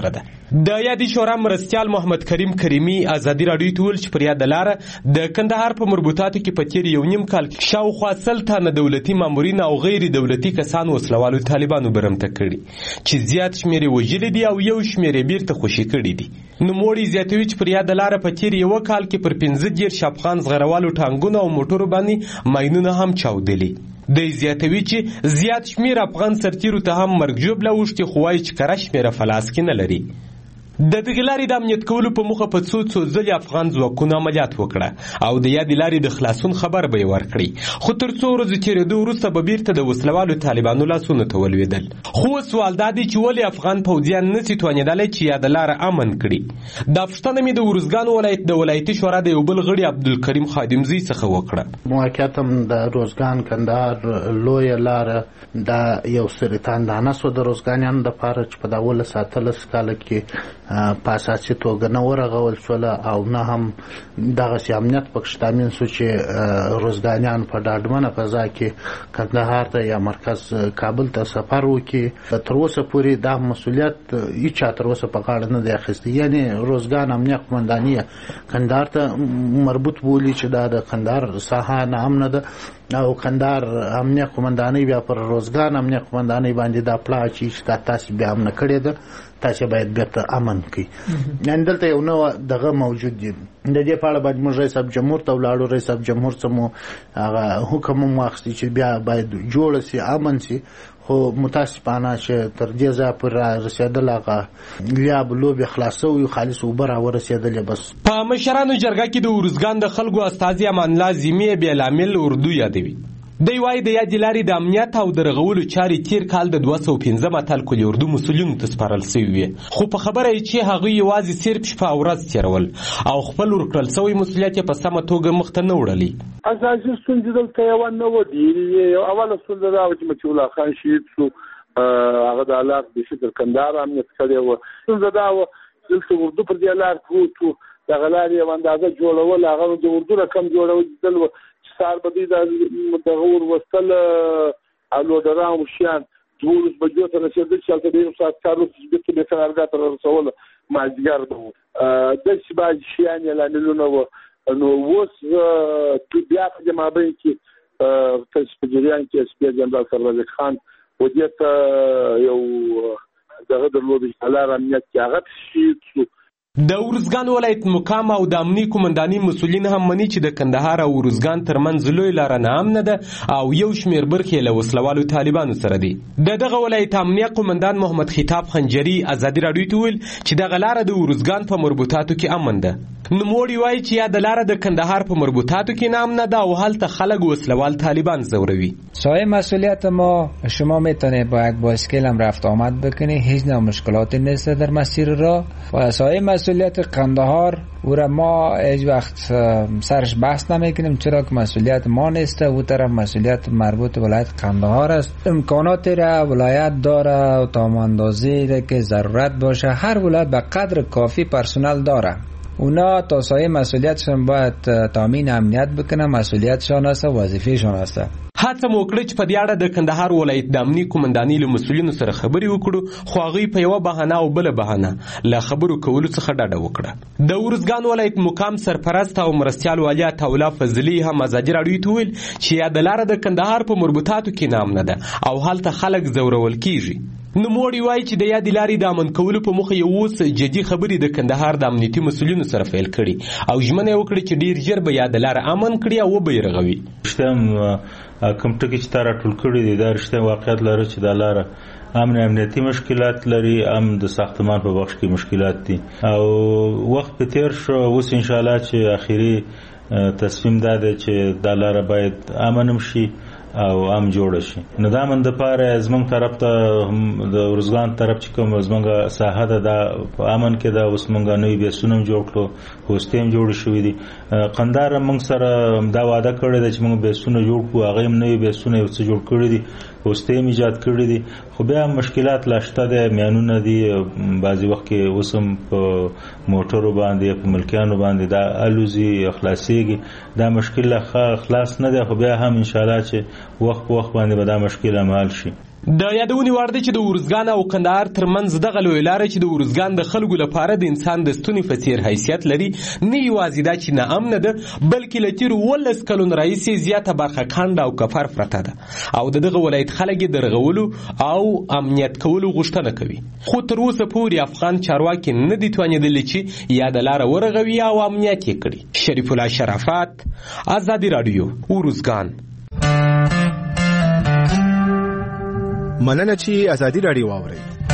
د یادې شورا مرستیال محمد کریم کریمي ازادي راډیو ته ویل چې پر یاده لاره د کندهار په مربوطاتو کې په تیر یو نیم کال شاوخوا سل تنه دولتي مامورین او غیر دولتي کسان وسلوالو طالبانو برمته کړي چې زیات شمېر یې وژلي دي او یو شمېر یې بیرته خوشي کړي دي. نوموړي زیاتوي چې پر یاده لاره په تیر یو کال کې پر پنځه دېرش افغان زغروالو ټانګونه او موټرو باندې ماینونه هم چاودلي. د زیاتوي چې زیات شمېر افغان سرتیرو ته هم مرګ ژوبله اوښتي خو وایي چې کره شمېره فلاس کې نه لري. د دغې لارې د امنیت کولو په موخه په څو څو ځلې افغان ځواکونو عملیات وکړه او د یادې لارې د خلاصون خبر به یې ورکړي، خو تر څو ورځې تېرېدو وروسته به بیرته د وسلوالو طالبانو لاسونو ته ولوېدل. خو سوال دا دی چې ولې افغان پوځیان نسي توانېدلی چې یاده لاره امن کړي؟ دا پوښتنه مې د ارزګان ولایت د ولایتي شورا د یو بل غړي عبدالکریم خادمزي څخه وکړه. موقعیت هم د روزګان کندهار لویه لاره دا یو سرطاندانه سوه د روزګانیانو دپاره چې په دولس اتلس کاله کې په اساسي توګه نه ورغول شوله او نه هم دغسې امنیت پکې تامین سو چې روزګانیان په ډاډمنه فضا کې کندهار ته یا مرکز کابل ته سفر وکړي. تر اوسه پورې دا مسؤلیت هیچا تر اوسه په غاړه نه دی اخیستی، یعنې روزګان امنیه قمنداني کندهار ته مربوط بولي چې دا د کندهار ساحه ناامنه ده او کندهار امنیه قمنداني بیا پر روزګان امنیه قمنداني باندې دا پلا چې دا تاسې بیا امنه کړې ده، تاسې باید بیرته امن کړي. یعنې دلته یو نوع دغه موجود دي. د دې په اړه باید موږ رئیس صاحب جمهور ته ولاړو، رئیس صاحب جمهور څه مو هغه حکم هم واخیستي چې بیا باید جوړه سي امن سي، خو متاسفانه چې تر دې ځایه پورې رارسېدل هغه لیاب لوبې خلاصه وي، خالص اوبه راورسېدلې. بس په مشرانو جرګه کې د ارزګان د خلکو استازي امان الله ذمي بېلامل اردو یادوي. دی وایي د یادې لارې د امنیت او د رغولو چارې تیر کال د دوه سوه پنځم اتل کلي اردو مسؤلینو ته سپارل سوي وې، خو په خبره یې چې هغوی یوازې صرف شپه او ورځ تېرول او خپل ورکړل سوی مسؤلیت یې په سمه توګه مخته نه وړلی. اساسي ستونزې دلته یوه نه وه دي. اوله ستونزه دا وه چې مچي الله خان شهید شو، هغه د حالات د شکر کندهار امنیت کړی وه. ستونزه دا وه دلته اردو پر دې لار پروت و، دغه لارې یو اندازه جوړول، هغه د اردو رقم جوړول و سار به دوی دغه ور وستل او لوډران وشیان دولس بجو ته رسېدل چې هلته د یو ساعت کار وروسته چې بېرته بېرته کارګاه ته رارسوله مازدیګر به وو. داسې بعضې شیان یې لاملونه وه. نو اوس بیا په دې مابین کې تاسې په جریان کې اس پي جنرال سربازک خان ودې ته یو دغه درلود چې لار امنیت کې هغه تشهید شو. د ارزګان ولایت مقام او د امني قمنداني مسؤلین هم مني چې د کندهار او ارزګان ترمنځ لوی لاره ناامنه ده او یو شمېر برخې له وسلوالو طالبانو سره دي. د دغه ولایت امنیه قمندان محمد خطاب خنجري ازادي راډیو ته ویل چې دغه لاره د ارزګان په مربوطاتو کې امن ده. نوموړي وایي چې یا د لاره د کندهار په مربوطاتو کې ناامنه ده او هلته خلک وسلوال طالبان زوروي. سایه مسئولیت ما شما میتونه با یک بایسکل هم رفت آمد بکنی، هیچ نوع مشکلاتی نیست در مسیر راه. و سایه مسئولیت قندهار او را ما هیچ وقت سرش بحث نمیکنیم، چرا که مسئولیت ما نیست، او طرف مسئولیت مربوط ولایت قندهار است. امکانات را ولایت داره و تا اندازه‌ای که ضرورت باشه هر ولایت به قدر کافی پرسنل داره. اونا تا سایه مسئولیتشون باید تامین امنیت بکنه، مسئولیتشان است، وظیفه‌شان است. هڅه مو وکړه چې په دې اړه د کندهار ولایت د امني قمنداني له مسؤلینو سره خبرې وکړو، خو هغوی په یوه بهانه او بله بهانه له خبرو کولو څخه ډډه وکړه. د ارزګان ولایت مقام سرپرست او مرستیال والي عطاالله فضلي هم ازادي راډیو ته ویل چې یاده لاره د کندهار په مربوطاتو کې ناامنه ده او هلته خلک زورول کیږي. نوموړي وایي چې د یادې لارې د امن کولو په موخه یې اوس جدي خبرې د کندهار د امنیتي مسؤلینو سره پیل کړي او ژمنه یې وکړه چې ډېر ژر به یاده لاره امن کړي او وبه یې رغوي. کوم ټکي چې تا راټول کړي دي دا رښتیا واقعیت لري چې دا لاره امن امنیتي مشکلات لري، هم د ساختمان په بخش کې مشکلات دي او وخت په تیر شو. اوس انشاءالله چې اخیری تصمیم دا دی چې دا لاره باید امن شي او هم جوړ شي. نو دا من د پاره زمونږ طرف ته د ورزګان طرف چې کوم زمونږ ساحه ده دا په امن کې ده. اوس مونږ نوې بیسونه جوړ کړو، هوستیم جوړ شوې دي. قندهار مونږ سره دا وعده کړې ده چې مونږ بیسونه جوړ کړو، هغه هم نوې بیسونه یو څه جوړ کړي دي، هوستیم ایجاد کړي دي. خو بیا مشکلات لا شته دي، میانونه دي، بعضې وخت کې اوس هم په موټرو باندې په ملکیانو باندې دا الوزي خلاصېږي. دا مشکل لا خلاص نه دی، خو بیا هم انشاءالله چې وخت په وخت باندې به دا مشکل حل شي. د یادونې وړ دی چې د ارزګان او کندهار ترمنځ دغه لویه لاره چې د ارزګان د خلکو لپاره د انسان د ستوني په څیر حیثیت لري نه یوازې دا چې ناامنه ده بلکې له تېرو اوولس کلونو راهیسې زیاته برخه کنډ او کفر پرته ده او د دغه ولایت خلک یې د رغولو او امنیت کولو غوښتنه کوي خو تر اوسه پورې افغان چارواکي نه دي توانېدلي چې یاده لاره ورغوي او امنیت یې کړي. شریف الله شرافت، ازادي راډیو، ارزګان. مننه چې ازادي راډیو واورئ.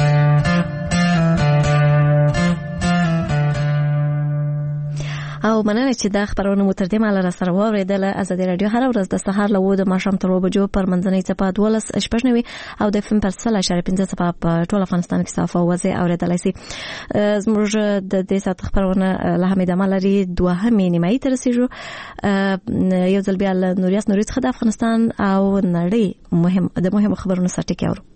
او مننه چې دا خبرونه مو تر دې مهاله راسره واورېدله. ازادي راډیو هره ورځ د سهار له اووه د ماښام تر اووه بجو پر منځنۍ څپه دولس شپږ نوي او د اف ام پر سل اشاریه پنځه څپه په ټول افغانستان کې صافه اوازې اورېدلی سي. زموږ د دې ساعت خبرونه له همې دمه لري دوهمې نیمایي ته رسېږو. یو ځل بیا له نوریاس نوري څخه د افغانستان او نړۍ مهم د مهمو خبرونو سره ټکي اورو.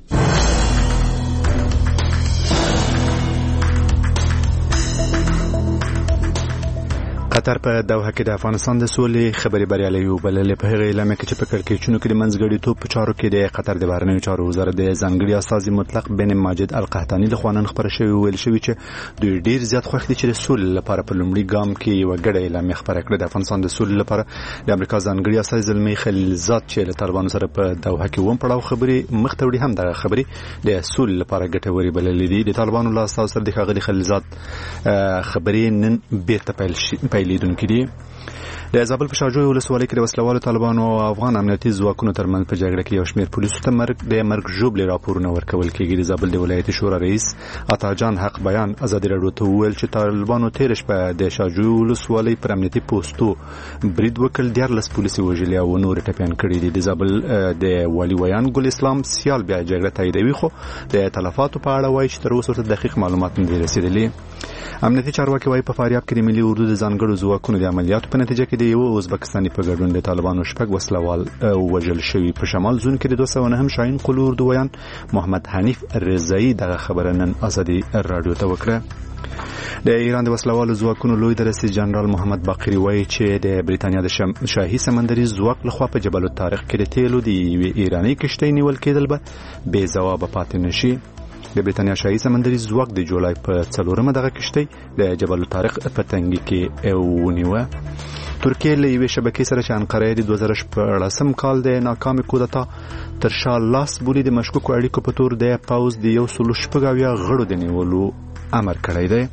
قطر په دوحه کې د افغانستان د سولې خبري بریالي وبللې. په هغه اعلامیه کې چې په کړکېچونو کې د منځګړیتوب په چارو کې د قطر د بهرنیو چارو وزارت د ځانګړي استازي مطلق بن ماجد القحطاني له خوا نن خبره شوې ویل شوې چې دوی ډیر زیات خوښ دي چې د سولې لپاره په لومړي ګام کې یو ګډه اعلامیه خبره کړې. د افغانستان د سولې لپاره د امریکا ځانګړي استازي زلمي خلیلزاد چې له طالبانو سره په دوحه کې ووم پړاو خبري مخ ته وړي هم دغه خبري د سولې لپاره ګټوري بللې دي. د طالبانو له استازو سره د ښاغلي خلیلزاد خبري نن بیرته پیلېدونکې دي. د زابل په شاجوی ولسوالۍ کې د وسلوالو طالبانو او افغان امنیتي ځواکونو ترمنځ په جګړه کې یو شمېر پولیسو ته مرګ د مرګ ژوبلې راپورونه ورکول کېږي. د زابل د ولایتي شورا رئیس عطاجان حق بیان ازادي راډیو ته وویل چې طالبانو تېره شپه د شاجوی ولسوالۍ پر امنیتي پوستو برید وکړ، دیارلس پولیس یې وژلي او نور یې ټپیان کړي دي. د زابل د والي ویان ګل اسلام سیال بیا جګړه تاییدوي خو د تلفاتو په اړه وایي چې تر اوسه ورته دقیق معلومات نه دي رسېدلي. امنیتي چارواکي وایي په فاریاب کې د ملي اردو د ځانګړو ځواکونو د عملیاتو په نتیجه کې د یو ازبکستاني په ګډون د طالبانو شپږ وسلوال وژل شوي. په شمال زون کې د دوه سوه نهم شاهین قلو اردو ویان محمد حنیف رضایی دغه خبره نن ازادي راډیو ته وکړه. د ایران د وسلوالو ځواکونو لوی درسي جنرال محمد باقری وایي چې د بریتانیا د شاهي سمندري ځواک لخوا په جبل الطارق کې د تیلو د یوې ایراني کشتۍ نیول کېدل به بې ځوابه پاتې نشي. د بریتانیا شاهي سمندري ځواک د جولای په څلورمه دغه کشتۍ د جبل الطارق په تنګي کې ونیوه. ترکیه له یوې شبکې سره چې انقره د دوه زره شپاړسم کال د ناکامې کودتا تر شا لاس بولي د مشکوکو اړیکو په تور د پوځ د یو سلو شپږ اویا غړو د نیولو امر کړی دی.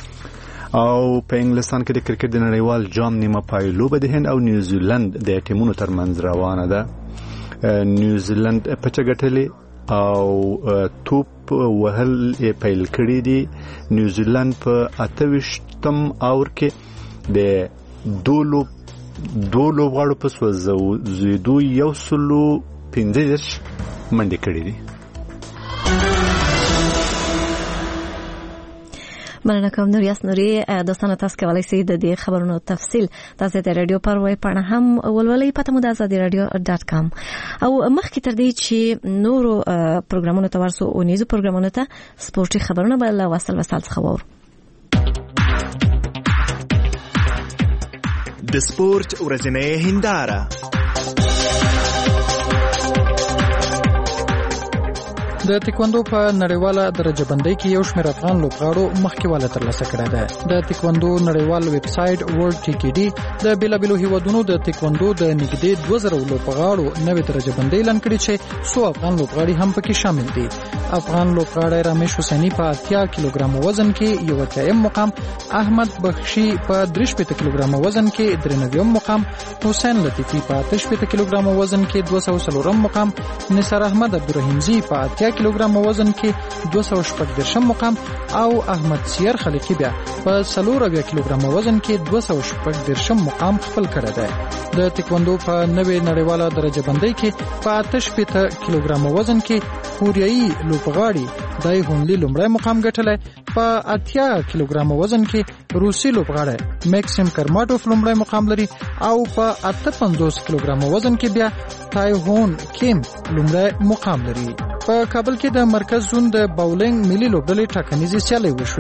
او په انګلستان کې د کرکټ د نړیوال جام نیمه پای لوبه د هند او نیوزیلند د ټیمونو ترمنځ روانه ده. نیوزیلند پچه ګټلې او توپ وهل پیل کړی دي. نیوزیلند په اته ویشتم اور کې د دولو دولو غاړو په سوځېدو یو سلو پنځه دېرش منډې کړې دي. مننه کوم نوریاس نوري. دوستانو تاسو کولی شئ د دې خبرونو تفصیل تاسو د رادیو پر ویب پاڼه هم ولولئ. پته مو د ازادي رادیو ډاټ کام. او مخکې تر دې چې نورو پروګرامونو ته ورسو او نیزو پروګرامونو ته سپورتي خبرونه به له وصل وصل څخه وورو. د سپورت ورځنۍ هنداره. د تکواندو په نړیواله درجه بندۍ کې یو شمېر افغان لوبغاړو مخکېواله ترلاسه کړې ده. د تکواندو نړیوال ویب سایټ ورلد ټي کې ډي د بیلابیلو هیوادونو د تکواندو د نږدې دوه زره لوبغاړو نوې درجه بندۍ اعلان کړې چې څو افغان لوبغاړي هم پکې شامل دي. افغان لوبغاړی رمیش حسیني په اتیا کیلوګرام وزن کې یو اتیایم مقام، احمد بخشي په درې شپېته کیلوګرام وزن کې درې نویم مقام، حسین لطیفي په اته شپېته کیلوګرام وزن کې دوه سوه څلورم مقام، نثار احمد عبدالرحیمزي په اتیا کیلوګرام وزن کې دوه سوه شپږ دېرشم مقام او احمد سیر خلیقي بیا په څلور اویا کیلوګرام وزن کې دوه سوه شپږ دېرشم مقام خپل کړی دی. د تکواندو په نوې نړیواله درجه بندۍ کې په اته شپېته کیلوګرام وزن کې کوریایي لوبغاړي دای هونلی لومړی مقام ګټلی، په اتیا کیلوګرام وزن کې روسي لوبغاړی میکسیم کرماټوف لومړی مقام لري او په اته پنځوس کیلوګرام وزن کې بیا تایهون کیم لومړی مقام لري. په کابل کې د مرکز زون د باولینګ ملي لوبډلې ټاکنیزې سیالۍ وشوې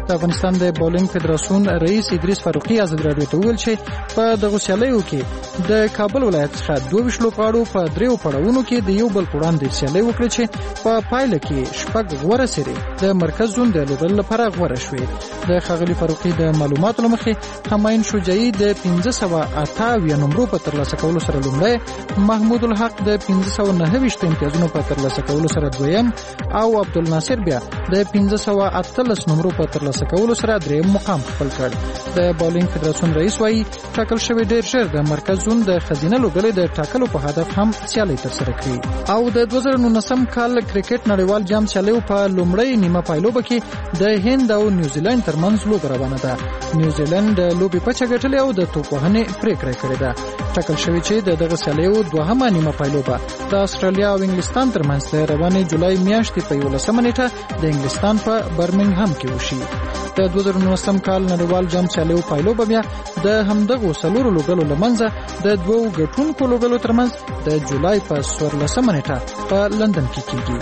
د افغانستان د بولینګ فدراسیون رئیس ادریس فاروقي ازادي راډیو ته وویل چې په دغه سیالیو کې د کابل ولایت څخه دوه ویشت لوبغاړو په دریو پړاوونو کې د یو بل په وړاندې سیالي وکړه چې په پایله کې شپږ غوره سری د مرکز زون د لوبډلې لپاره غوره شوې. د ښاغلي فاروقي د معلوماتو له مخې همایون شجاعي د پنځه سوه اته اویا نمرو په ترلاسه کولو سره لومړی، محمود الحق د پنځه سوه نهه ویشت امتیازونو په ترلاسه کولو سره دویم او عبدالناصر بیا د پنځه سوه اتلس نمرو په ترلاسه کولو سره دریم مقام خپل کړ. د بولینګ فدراسیون رئیس وایي ټاکل شوی ډیر ژر د مرکز زون د خزینه لوبډلې د ټاکلو په هدف هم سیالي ترسره کړي. او د دوه زره نولسم کال کرکټ نړیوال جام سیالیو په لومړۍ نیمه پایلوبه کې د هند او نیوزیلند ترمنځ لوبه روانه ده. نیوزیلند د لوبې پچه ګټلې او د توپ وهنې پریکړه کړې ده. ټاکل شوی چې د دغه سیالیو دوهمه نیمه پایلوبه د استرالیا او انګلستان ترمنځ د روانې جولای میاشتې په یولسمه نیټه د انګلستان په برمنګهم کې وشي. د دوه زره نولسم کال نړیوال جام سیالیو پایلوبه بیا د همدغو څلورو لوبډلو له منځه د دوو ګټونکو لوبډلو ترمنځ د جولای په څوارلسمه نیټه په لندن کې کیږي.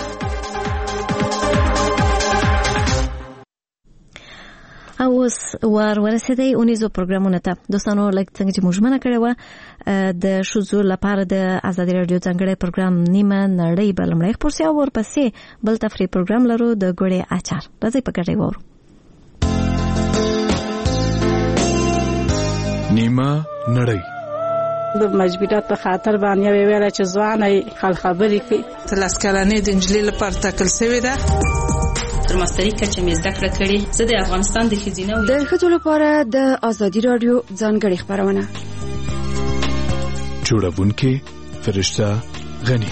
او اوس ور ورسېدی اونیزو پروګرامونه ته. دوستانو لکه څنګه چې موږ منه کړې وه د ښځو لپاره د ازادي راډیو ځانګړی پروګرام نیمه نړۍ به لومړی خپور سي او ورپسې بل تفریح پروګرام لرو د ګوړې اچار. راځئ په ګډه واورو. نیمه نړۍ د مجبوریت په خاطر باندې ویل چې ځواني خل خبرې کوي. تلس کلنې د انجلۍ لپاره ټاکل شوې ده. تر ماستري کچه مې زده کړه کړې. زه د افغانستان د ښځینه د ښځو لپاره د ازادي راډیو ځانګړې خبرونه. جوړونکې فرشته غني.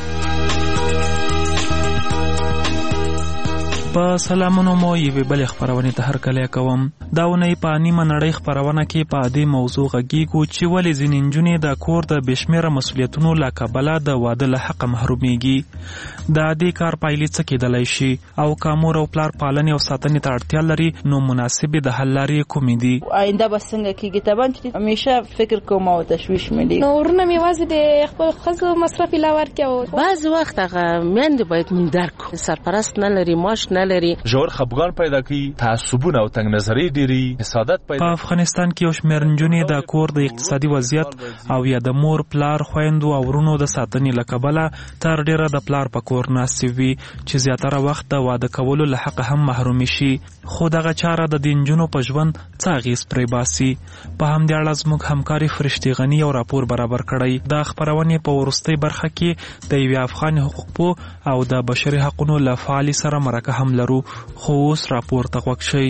په سلامونو مو یوې بلې خبرونې ته هرکلی کوم. دا اونۍ په نیمه نړۍ خبرونه کې په دې موضوع غږیږو چې ولې ځینې نجونې د کور د بې شمېره مسؤلیتونو له کبله د واده له حقه محرومیږي. د دې کار پایلې څه کېدلی شي او که مور او پلار پالنې او ساتنې ته اړتیا لري نو مناسبې د حل لارې کومې دي؟ آینده به څنګه کېږي؟ طبعا چې همیشه فکر کوم او تشویش مې دی. نو ورونه مې یوازې د خپل ښځو مصرف یې لا ورکړي. بعض وخت هغه میندې باید موږ درک کړو. سرپرست نه لري، معاش نه لري، ژور خپګان پیدا کوي، تعصبونه او تنګ نظري ډېری، حسادت پیدا. په افغانستان کې یو شمېر نجونې د کور د اقتصادي وضعیت او یا د مور پلار خویندو او ورونو د ساتنې له کبله تر ډېره د پلار په کور ناستې وي چې زیاتره وخت د واده کولو له حقه هم محرومې شي. خو دغه چاره د دې نجونو په ژوند څه اغېز پرې باسي؟ په همدې اړه زموږ همکاري فرشتې غني یو راپور برابر کړی. دا خپرونې په وروستۍ برخه کې د یوې افغان حقوق پوه او د بشري حقونو له فعالي سره مرکه هم لرو. خو اوس راپور ته غوږ شئ.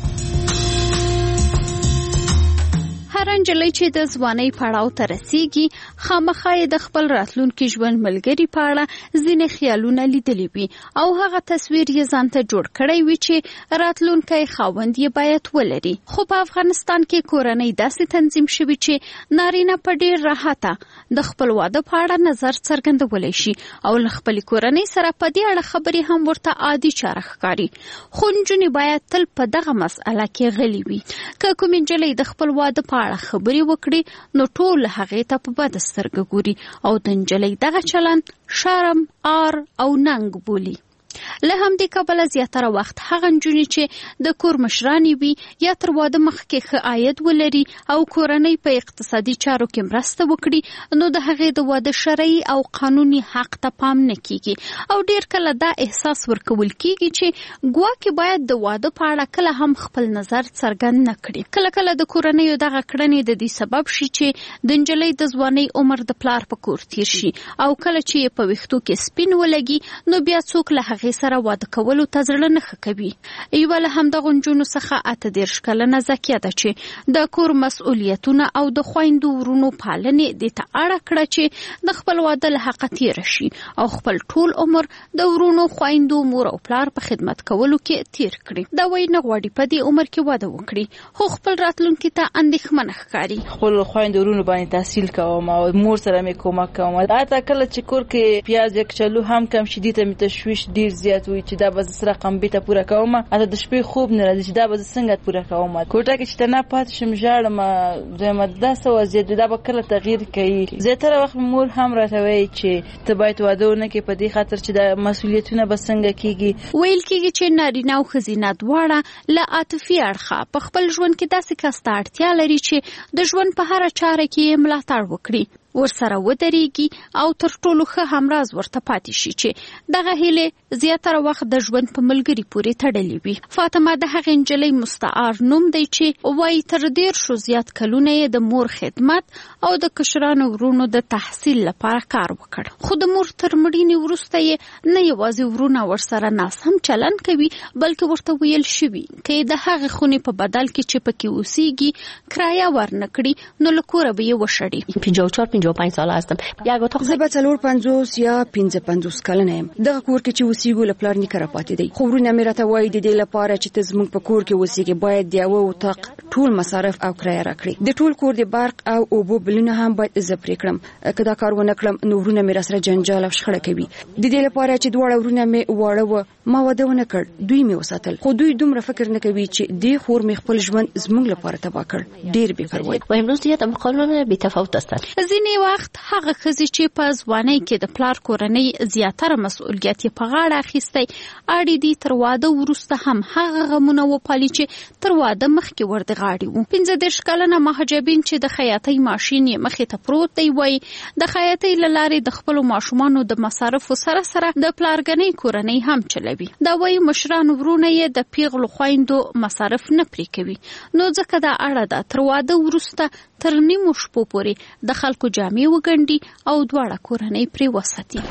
هر نجلۍ چې د ځوانۍ پړاو ته رسیږي خامخا یې د خپل راتلونکي ژوند ملګري په اړه ځینې خیالونه لیدلي وي او هغه تصویر یې ځان ته جوړ کړی وي چې راتلونکی خاوند یې باید ولري. خو په افغانستان کې کورنۍ داسې تنظیم شوي چې نارینه په ډېر راحته د خپل واده په اړه نظر څرګندولی شي او له خپلې کورنۍ سره په دې اړه خبرې هم ورته عادي چاره ښکاري. خو نجونې باید تل په دغه مسئله کې غلي وي. که کومې نجلۍ د خپل واده په اړه خبرې وکړي نو ټول هغې ته په بده سترګه ګوري او د نجلۍ دغه چلند شرم، عار او ننګ بولي. له همدې کبله زیاتره وخت هغه نجونې چې د کور مشرانې وي یا تر واده مخکې ښه عاید ولري او کورنۍ په اقتصادي چارو کې مرسته وکړي نو د هغې د واده شرعي او قانوني حق ته پام نه کیږي او ډېر کله دا احساس ورکول کیږي چې ګواکې باید د واده په اړه کله هم خپل نظر څرګند نه کړي. کله کله د کورنیو دغه کړنې د دې سبب شي چې د نجلۍ د ځوانۍ عمر د پلار په کور تیر شي او کله چې یې په ویښتو کې سپین ولګي نو بیا څوک له هغې سره واده کولو ته زړه نه ښه کوي. یوه له همدغو نجونو څخه اته دېرش کلنه زکیه ده چې د کور مسؤلیتونه او د خویندو ورونو پالنې دې ته اړه کړه چې د خپل واده له حقه تېره شي او خپل ټول عمر د ورونو، خویندو، مور او پلار په خدمت کولو کې تیر کړي. دا وایي نه غواړي په دې عمر کې واده وکړي خو خپل راتلونکي ته اندېښمنه ښکاري. خپل خویندو ورونو باندې تحصیل کوم او مور سره مې کومک کوم. حتی کله چې کور کې پیاز یا کچالو هم کم شي دې ته مې تشویش ډېر ډیر زیات وي چې دا به سره رقم به ته پوره کوم اته د شپې خوب نه راځي چې دا به څنګه پوره کوم کوټه کې چې نه پات شم ژړم د مده سو زیات دا به کله تغییر کوي زیاتره وخت مور هم راټوي چې ته باید واده ونه کې په دې خاطر چې د مسولیتونه به څنګه کیږي ویل کیږي چې نارینه او ښځینه دواړه له عاطفي اړخه په خپل ژوند کې داسې کس ته اړتیا لري چې د ژوند په هر چاره کې ملاتړ وکړي ورسره ودرېږي او تر ټولو ښه همراز ورته پاتې شي چې دغه هیلې زیاتره وخت د ژوند په ملګري پورې تړلې وي. فاطمه د هغې نجلۍ مستعار نوم دی چې وایي تر دېرشو زیات کلونه یې د مور خدمت او د کشرانو ورونو د تحصیل لپاره کار وکړ خو د مور تر مړینې وروسته یې نه یوازې ورونه ورسره ناسم چلند کوي بلکې ورته ویل شوي که یې د هغې خونې په بدل کې چې پکې اوسیږي کرایه ورنکړي نو له کوره به یې وشړي. پنځه او چهار پنځه و پنج ساله هستم. یک اتاق زه به څلور پنځوس یا پنځه پنځوس کلنه یم. دغه کور کې چې اوسېږو له پلار نیکه راپاتې دی خو ورونه مې راته وایي د دې لپاره چې ته زموږ په کور کې اوسېږې باید د یوه اتاق ټول مصارف او کرایه راکړي. د ټول کور د برق او اوبو بلونه هم باید زه پرې کړم که دا کار ونه کړم نو ورونه مې راسره جنجال او شخړه کوي. د دې لپاره چې دواړه ورونه مې واړه وه ما واده ونه کړ دوی مې وساتل خو دوی دومره فکر نه کوي چې دې خور مې خپل ژوند زموږ لپاره تباه کړ. ډېر بېپروا دي و امروز دیگه قانون بی‌تفاوت هستند. ځینې وخت هغه ښځې چې په ځوانۍ کې د پلار کورنۍ زیاتره مسؤلیت یې په غاړه اخیستی اړې دي تر واده وروسته هم هغه غمونه وپالي چې تر واده مخکې ور د غاړې وو. پنځه دېرش کلنه مهاجبین چې د خیاطۍ ماشین یې مخې ته پروت دی وایي د خیاطۍ له لارې د خپلو ماشومانو د مصارفو سره سره د پلارګنۍ کورنۍ هم چلوي. دا وایي مشران ورونه یې د پیغلو خویندو مصارف نه پرې کوي نو ځکه دا اړه ده تر واده وروسته تر نیمو شپو پورې د خلکو جامې وګنډي او دواړه کورنۍ پرې وساتي.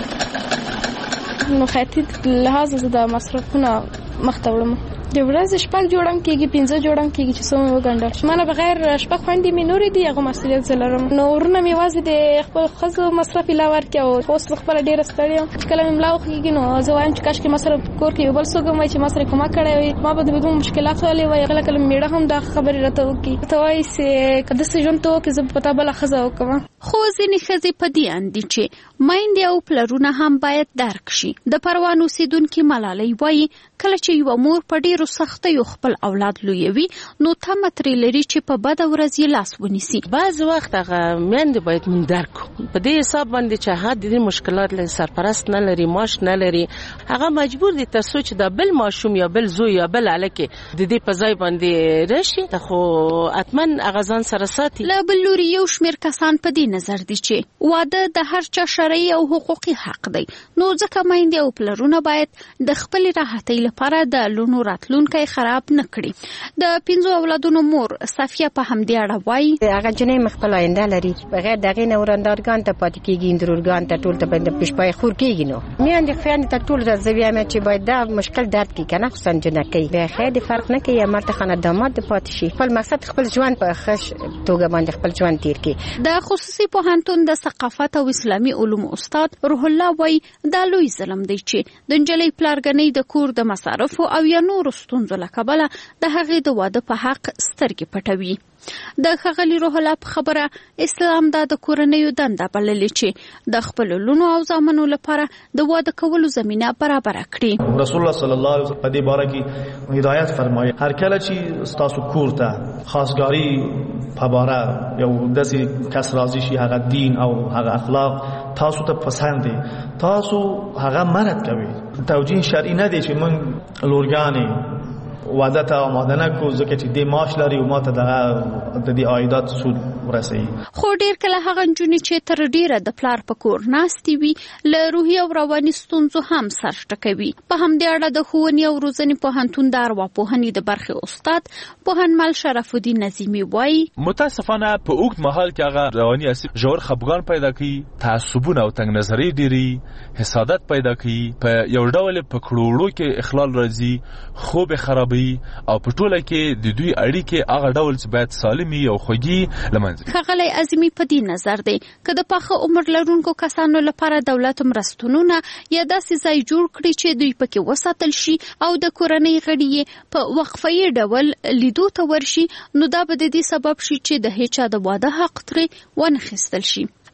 نو خیاطي لحاظ زه د مصرفونه مخته وړم د ورځې شپږ جوړم کېږي پنځه جوړم کېږي چې څو مې وګنډل مانه بغیر شپږ خویندې مې نورې دي هغه مسؤلیت زه لرم نو ورونه مې یوازې د خپل ښځو مصرف یې لا ورکړي او اوس زه خپله ډېره ستړې یم چې کله مې ملا وخېږي نو زه وایم چې کاشکې ما سره کور کې یو بل څوک هم وای چې ما سره کومک کړی وي ما به د بدون مشکلات والی وای کله کله مېړه هم دا خبرې راته وکړي ته وایي چې که داسې ژوند ته وکړې زه به په تا بله ښځه وکړم. خو ځینې ښځې په دې اند دي چې میندې او پلرونه هم باید درک شي. د پروان اوسېدونکې ملالۍ وایي کله چې یوه مور په ډېرو سختیو خپل اولاد لویوي نو تمه ترې لري چې په بده ورځ یې لاس ونیسي. بعض وخت هغه میندې باید مونږ درک کړو په دې حساب باندې چې هغه د دې مشکلات له سرپرست نه لري معاش نه لري هغه مجبور دي تر څو چې د بل ماشوم یا بل زوی یا بل هلک د دې په ځای باندې راشي خو حتما هغه ځان سره ساتي. له بل لوري یو شمېر کسان په دې نظر دي چې واده د هر چا شرعي او حقوقي حق دی نو ځکه میندې او پلرونه باید د خپلې راحتۍ لپاره د لونو راتلونکی خراب نه کړي. د پنځو اولادونو مور صفیه په همدې اړه وایي هغه جنۍ خپل آینده لري بغیر دغې نه ورندارګان ته پاتې کېږي اندرورګان ته ټول ته باید پیشپای خور کېږي نو میندې خویندې ته ټول زه وایم چې باید دا مشکل درد کړي که نه خصوصا جنکۍ بیا خیر د فرق نه کوي یا مرد خانه داماد د پاتې شي خپل مقصد خپل ژوند په ښه توګه باندې خپل ژوند تیر کړي. د خصوصي پوهنتون د ثقافت او اسلامي علومو استاد روح الله وایي دا لوی ظلم دی چې د نجلۍ پلارګنۍ د کور د مصارفو او یا نورو ستونزو له کبله د هغې د واده په حق سترګې پټوي. د ښاغلي روح الله په خبره اسلام دا د کورنیو دنده بللې چې د خپلو لونو او زامنو لپاره د واده کولو زمینه برابره کړي. رسول الله صلی الله علیه وسلم په دې باره کې هدایت فرمایي هر کله چې ستاسو کور ته خاصګاري په باره یو داسې کس راځي شي هغه دین او هغه اخلاق تاسو ته پسند دي تاسو هغه مرد کوي توجیه شرعي نه دی چې موږ لورګانې واده ته آماده نکو ځکه چې دې معاش لري او ماته دغه د دې عایدات سود ورسوي. خو ډېر کله هغه نجونې چې تر ډېره د پلار په کور ناستې وي له روحي او رواني ستونزو هم سر ټکوي. په همدې اړه د ښوونې او روزنې پوهنتون د ارواپوهنې د برخې استاد پوهنمل شرف الدین نظیمي وایي متاسفانه په اوږد مهال کې هغه رواني اسیب ژور خپګان پیدا کوي تعصبونه او تنګ نظري ډېري حسادت پیدا کوي په یو ډول په کړوړو کې اخلال راځي خوب خرابوي او په ټوله کې د دوی اړیکې هغه ډول چې باید سالمي او خوږي لمنځه. ښاغلی عظیمي په دې نظر دی که د پاخه عمر لرونکو کسانو لپاره دولت مرستونونه یا داسې ځای جوړ کړي چې دوی پکې وساتل شي او د کورنۍ غړي یې په وقفه ډول لیدو ته ورشي نو دا به د دې سبب شي چې د هیچا د واده حق ترې ونخیستل شي.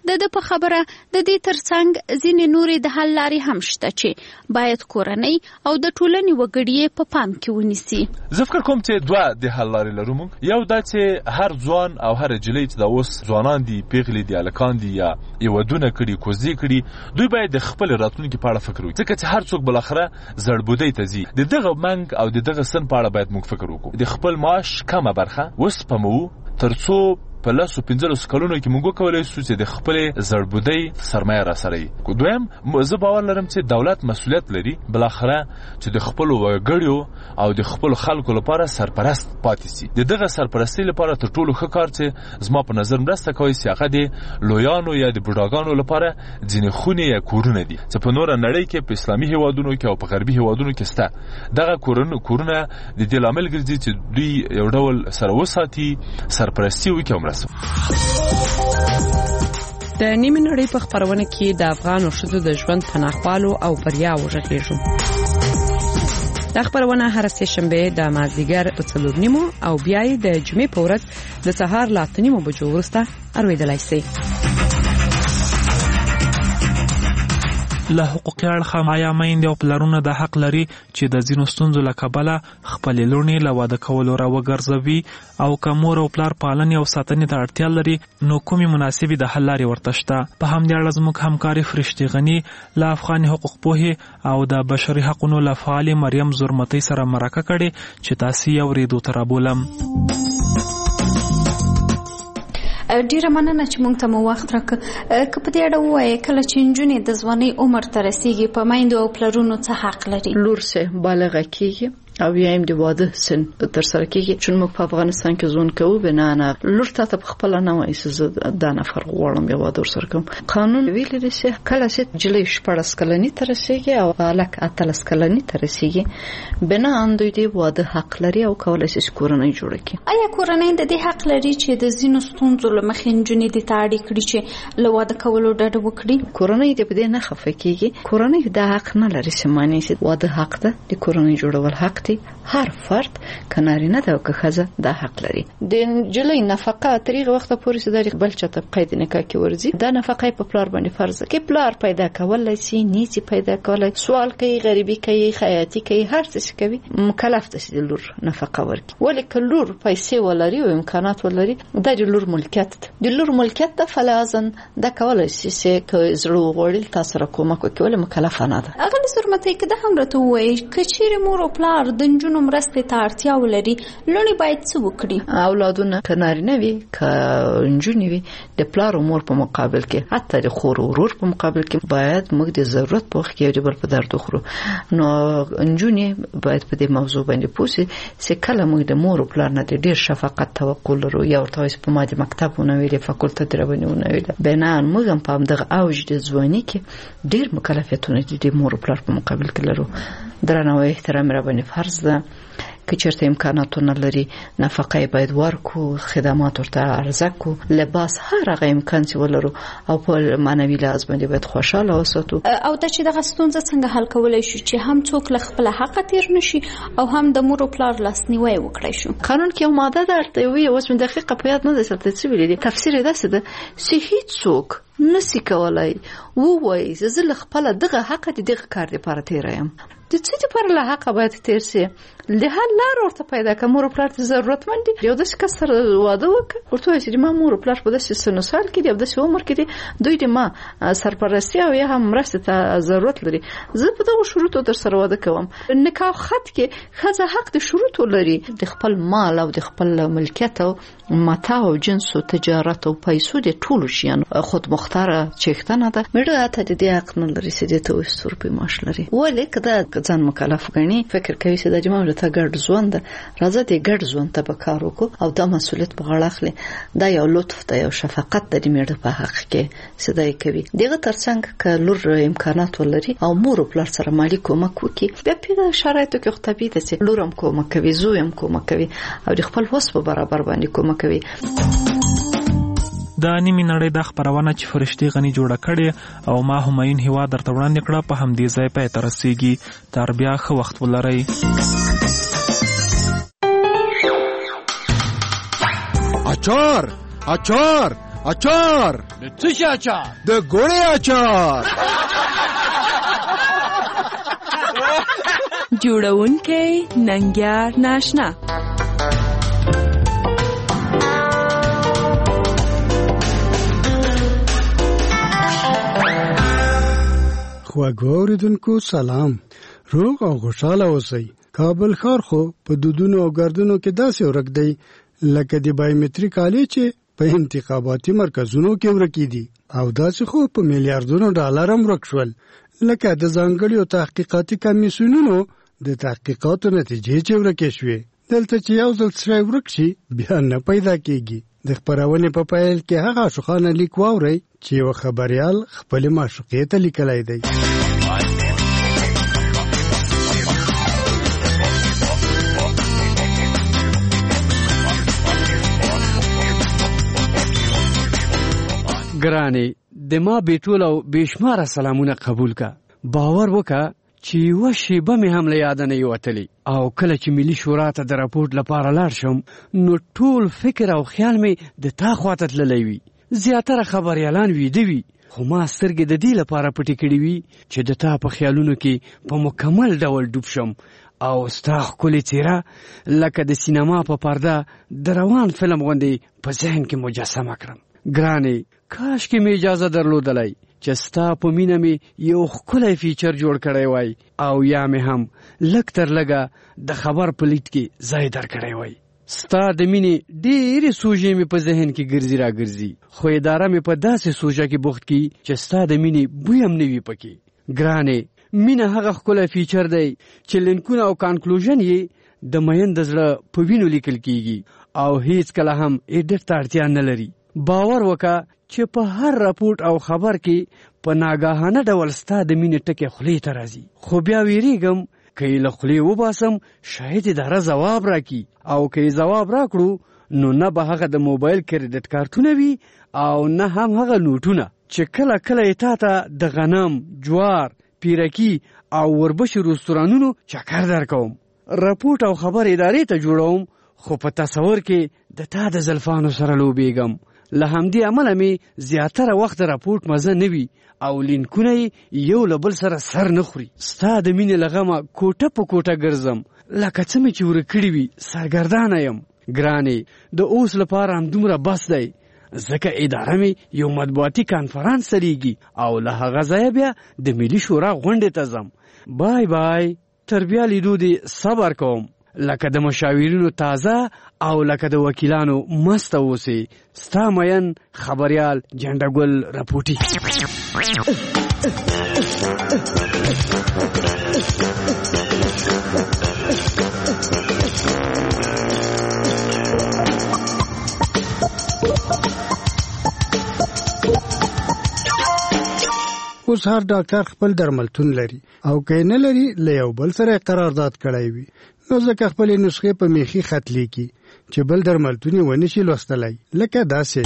د د په خبره د دې ترڅنګ ځینې نورې د حل لارې هم شته چې باید کورنۍ او د ټولنې وګړي په پام کې ونیسي. زه فکر کوم چې دوه د حل لارې لرو موږ. یو دا چې هر ځوان او هر جلۍ چې دا اوس ځوانان دي، پیغلي دي، الکان دي یا یودونه کړي، کوزي کړي، دوی باید د خپل راتلونکي په اړه فکر وکړي. ځکه چې هر څوک بلاخره زړبودۍ ته ځي. د دغه منګ او د دغه سن په اړه باید موږ فکر وکړو. د خپل معاش کمه برخه وسپمو ترڅو په لاسو پنځلسو کلونو کې موږ وکولای شو چې د خپلې زړبودۍ سرمایه راسره وي. دویم زه باور لرم چې دولت مسؤلیت لري بلاخره چې د خپلو وګړیو او د خپلو خلکو لپاره سرپرست پاتې شي. د دغه سرپرستۍ لپاره تر ټولو ښه کار چې زما په نظر مرسته کوي چې هغه د لویانو یا د بوډاګانو لپاره ځینې خونې یا کورونه دي چې په نوره نړۍ کې په اسلامي هیوادونو کې او په غربي هیوادونو کې شته. دغه کورونه د دې لامل ګرځي چې دوی یو ډول سره وساتي، سرپرستي وکړي. د نیمې نړۍ په خبرونه کې د افغان ښځو د ژوند پناهوالو او بریا وژغېږو. دا خبرونه هر سه شنبه د مازدیګر په څلور نیمو او بیا د جمعې په ورځ د سهار لا اته نیمو بجو وروسته اورېدلای شئ. له حقوقي اړخه مایا میندې او پلرونه د حق لري چې د ځینو ستونزو له کبله خپلې لوڼې له واده کولو راوګرځوي او که مور او پلار پالنې او ساتنې ته اړتیا لري نو کومې مناسبې د حل لارې ورته شته. په همدې اړه زموږ همکاري فرشتي غني له افغان حقوق پوهې او د بشري حقوقو له فعالې مریم زرمتۍ سره مرکه کړې چې تاسو یې اورېدو ته رابولم. ډیره مننه چې مونږ ته مو وخت راکړ. که په دې اړه ووایې کله چې نجونې د ځوانۍ عمر ته رسیږي په میندو او پلرونو څه حق لري؟ لور سه بالغه کیږي او یم د واده سن تر سره کیږي چې موږ په افغانستان کې ځون کوو بنا نه لور ته په خپل نه وایي چې دا نه فرق غواړم یو واده سره کوم. قانون ویل لري چې کله چې جلې شپږ کلنی تر رسیږي او بالغ اتلس کلنی تر رسیږي بنا اندوی دی واده حق لري او کولای شي کورنۍ جوړ کړي. آیا کورنۍ د دې حق لري چې د زینو ستونزو لمخې نجونې د تاړي کړي چې له واده کولو ډډه وکړي؟ کورنۍ د دې نه خفه کیږي. کورنۍ د حق نه لري چې معنی چې واده حق ده، د کورنۍ جوړول حق دی. هر فرد کناري نه ده او که خزه دا حق لري. د جلې نفقه طریق وخت پورې سره بل چاته قید نکاح کې ورزي. دا نفقه په پلار باندې فرض ده. کې پلار پیدا کول شي، نیتی پیدا کول، سوال کوي، غریبي کوي، خیاطي کوي، هر څه کوي، مکلف ده چې لور نفقه ورکړي. ولې کلور پیسې ولري او امکانات ولري دا د لور ملکیت ده. د لور ملکیت ده فلازن دا کولای شي چې زړه وړل تاسو را کومه کوي ول مکلف نه ده. اغه سرمته کې دا هم راته وایي کچېر مور او پلار د نجونو مرسته ته اړتیا ولري لونی باید څه وکړي؟ اولادونه کناري نه وي ک نجونې وي د پلار او مور په مقابل کې حتی د خور او ورور په مقابل کې باید موږ د ضرورت په وخت کې یو بل په درد خورو. نو نجونې باید په دې موضوع باندې پوښي چې کله موږ د مور او پلار نه ډېر شفقت توقع لرو یا ورته په ماده مکتبونه ویلې فاکولټه درونه ویلې بنا موږ هم په دغه اوج د ځواني کې ډېر مکلفیتونه د مور او پلار په مقابل کې لرو. درناوی احترام را باندې فرض ده. که چېرته امکانات نه لري نفقه باید ورکو، خدمات ورته عرضه کو، لباس هر هغه امکان چې ولرو او په معنوي لحاظ باندې باید خوشاله اوسو. او دا چې دغه ستونزه څنګه حل کولای شو چې هم څوک له خپل حق تیر نشي او هم د مور او پلار لاسنیوي وکړي شو؟ قانون کې یو ماده ده وی اوس من دقیقه په یاد نه ده څه څه ویلي. تفسیر یې داسې ده چې هیڅ څوک نسی کولای ووایي چې زه خپل دغه حق دې دغه کار لپاره تیرایم. د څه لپاره له حق باید تیر سي؟ د هر لار ورته پیدا کوم. مور او پلار ته ضرورتمند دي. یو د کس سره واده وکړ ورته وایي چې ما مور او پلار په داسې سن سال کې دي او داسې عمر کې دي دوی د ما سرپرستی او یا هم مرسته ته ضرورت لري. زه په دغه شروطو در سره واده کوم. نکاح خط کې خزه حق د شروطو لري د خپل مال او د خپل ملکیت او متاع او جنس او تجارت او پیسو د ټولو شیان خود مختاره چښتنه ده. مړه ته د دې حق نه لري چې د تو ستور په معاش لري. ولې کدا ځان مکلف غني فکر کوي چې د جماعت ته ګډ ژوند راځي د ګډ ژوند ته به کار وکړو او د مسؤلیت په غاړه اخلي. دا یو لطف دی او شفقت د میړه په حق کې صداي کوي. دغه ترڅنګ ک لور امکانات ولري او مور او پلار سره مالی کومک وکړي بیا په شرایطو کې خطبي ته چې لورم کومک کوي زویم کومک کوي او د خپل وس په برابر باندې کومک کوي. د نیمې نړۍ د خبرونه چې فرشتي غني جوړه کړي او ما همایون هوا درته وړاندې کړه په همدې ځای پای ته رسیږي. تر بیا ښه وخت ولرئ. اچار اچار اچار د څه شي اچار؟ د ګوړې اچار. جوړونکی ننګیار ناشنا. خواږه اوریدونکو سلام، روغ او خوشاله اوسئ. کابل ښار خو په دودونو او ګردونو کې داسې ورک دی لکه د بایومټریک آلې چې په انتخاباتي مرکزونو کې ورکې دي، او داسې خو په میلیارډونو ډالر هم ورک شول، لکه د ځانګړیو تحقیقاتي کمیسیونونو د تحقیقاتو نتیجې چې ورکې شوې. دلته چې یو ځل څه ورک شي بیا نه پیدا کېږي. د خپرونې په پیل کې هغه عاشقانه لیک واورئ چې یو خبریال خپل معشوقې ته لیکلی دی. ګرانې، د ما بیټول او بېشماره سلامونه قبول کا. باور وکړه چې یوه شیبه مې هم له یاده نه وتلی، او کله چې ملي شورا ته د راپورټ لپاره لاړ شم نو ټول فکر او خیال مې د تا خواته تللی وي. زیاتره خبریالان ویده وي، خو ما سترګې د دې لپاره پټې کړې وي چې د تا په خیالونو کې په مکمل ډول ډوب شم او ستا ښکلې څېره لکه د سینما په پرده د روان فلم غوندې په ذهن کې مجسمه کړم. ګرانې، کاشکې مې اجازه درلودلی چې ستا په مینه مې یو ښکلی فیچر جوړ کړی وای، او یا مې هم لږ تر لږه د خبر په لیډ کې ځای درکړی وای. ستا د مینې ډېرې سوژې مې په ذهن کې ګرځي را ګرځي، خو اداره مې په داسې سوژه کې بوخت کی چې ستا د مینې بوی هم نه وي پکې. ګرانې، مینه هغه ښکلی فیچر دی چې لینکونه او کانکلوژن یې د مین د زړه په وینو لیکل کیږي، او هیڅ کله هم ایډیټ ته اړتیا نه لري. باور وکړه چې په هر راپورټ او خبر کې په ناګاهانه ډول ستا د مینې ټکې خولې ته راځي، خو بیا ویریږم که یې له خولې وباسم شاید اداره ځواب راکړي، او که یې ځواب راکړو نو نه به هغه د موبایل کریډټ کارتونه وي او نه هم هغه نوټونه چې کله کله یې تا ته د غنم، جوار، پیرکي او وربشو رستورانونو چکر درکوم. راپورټ او خبر ادارې ته جوړوم، خو په تصور کې د تا د زلفانو سره لوبېږم. له همدې امله مې زیاتره وخت د راپورټ مزه نه وي او لینکونه یو له بل سره سر نه خوري. ستا د مینې له غمه کوټه په کوټه ګرځم، لکه څه مې چې ورک کړي وي سرګردانه یم. ګرانې، د اوس لپاره همدومره بس دی، ځکه اداره مې یو مطبوعاتي کانفرانس سریږي او له هغه ځایه بیا د ملي شورا غونډې ته ځم. بای بای، تر بیا لیدو دې صبر کوم. لکه د مشاورینو تازه او لکه د وکیلانو مسته اوسې. ستا مین خبریال جنډګل رپوټي. اوس هر ډاکټر خپل درملتون لري، او که نه لري له یو بل سره قرارداد کړی وي، نو ځکه خپلې نسخې په میخي خط لیکي چې بل درملتون یې ونه شي لوستلی. لکه داسې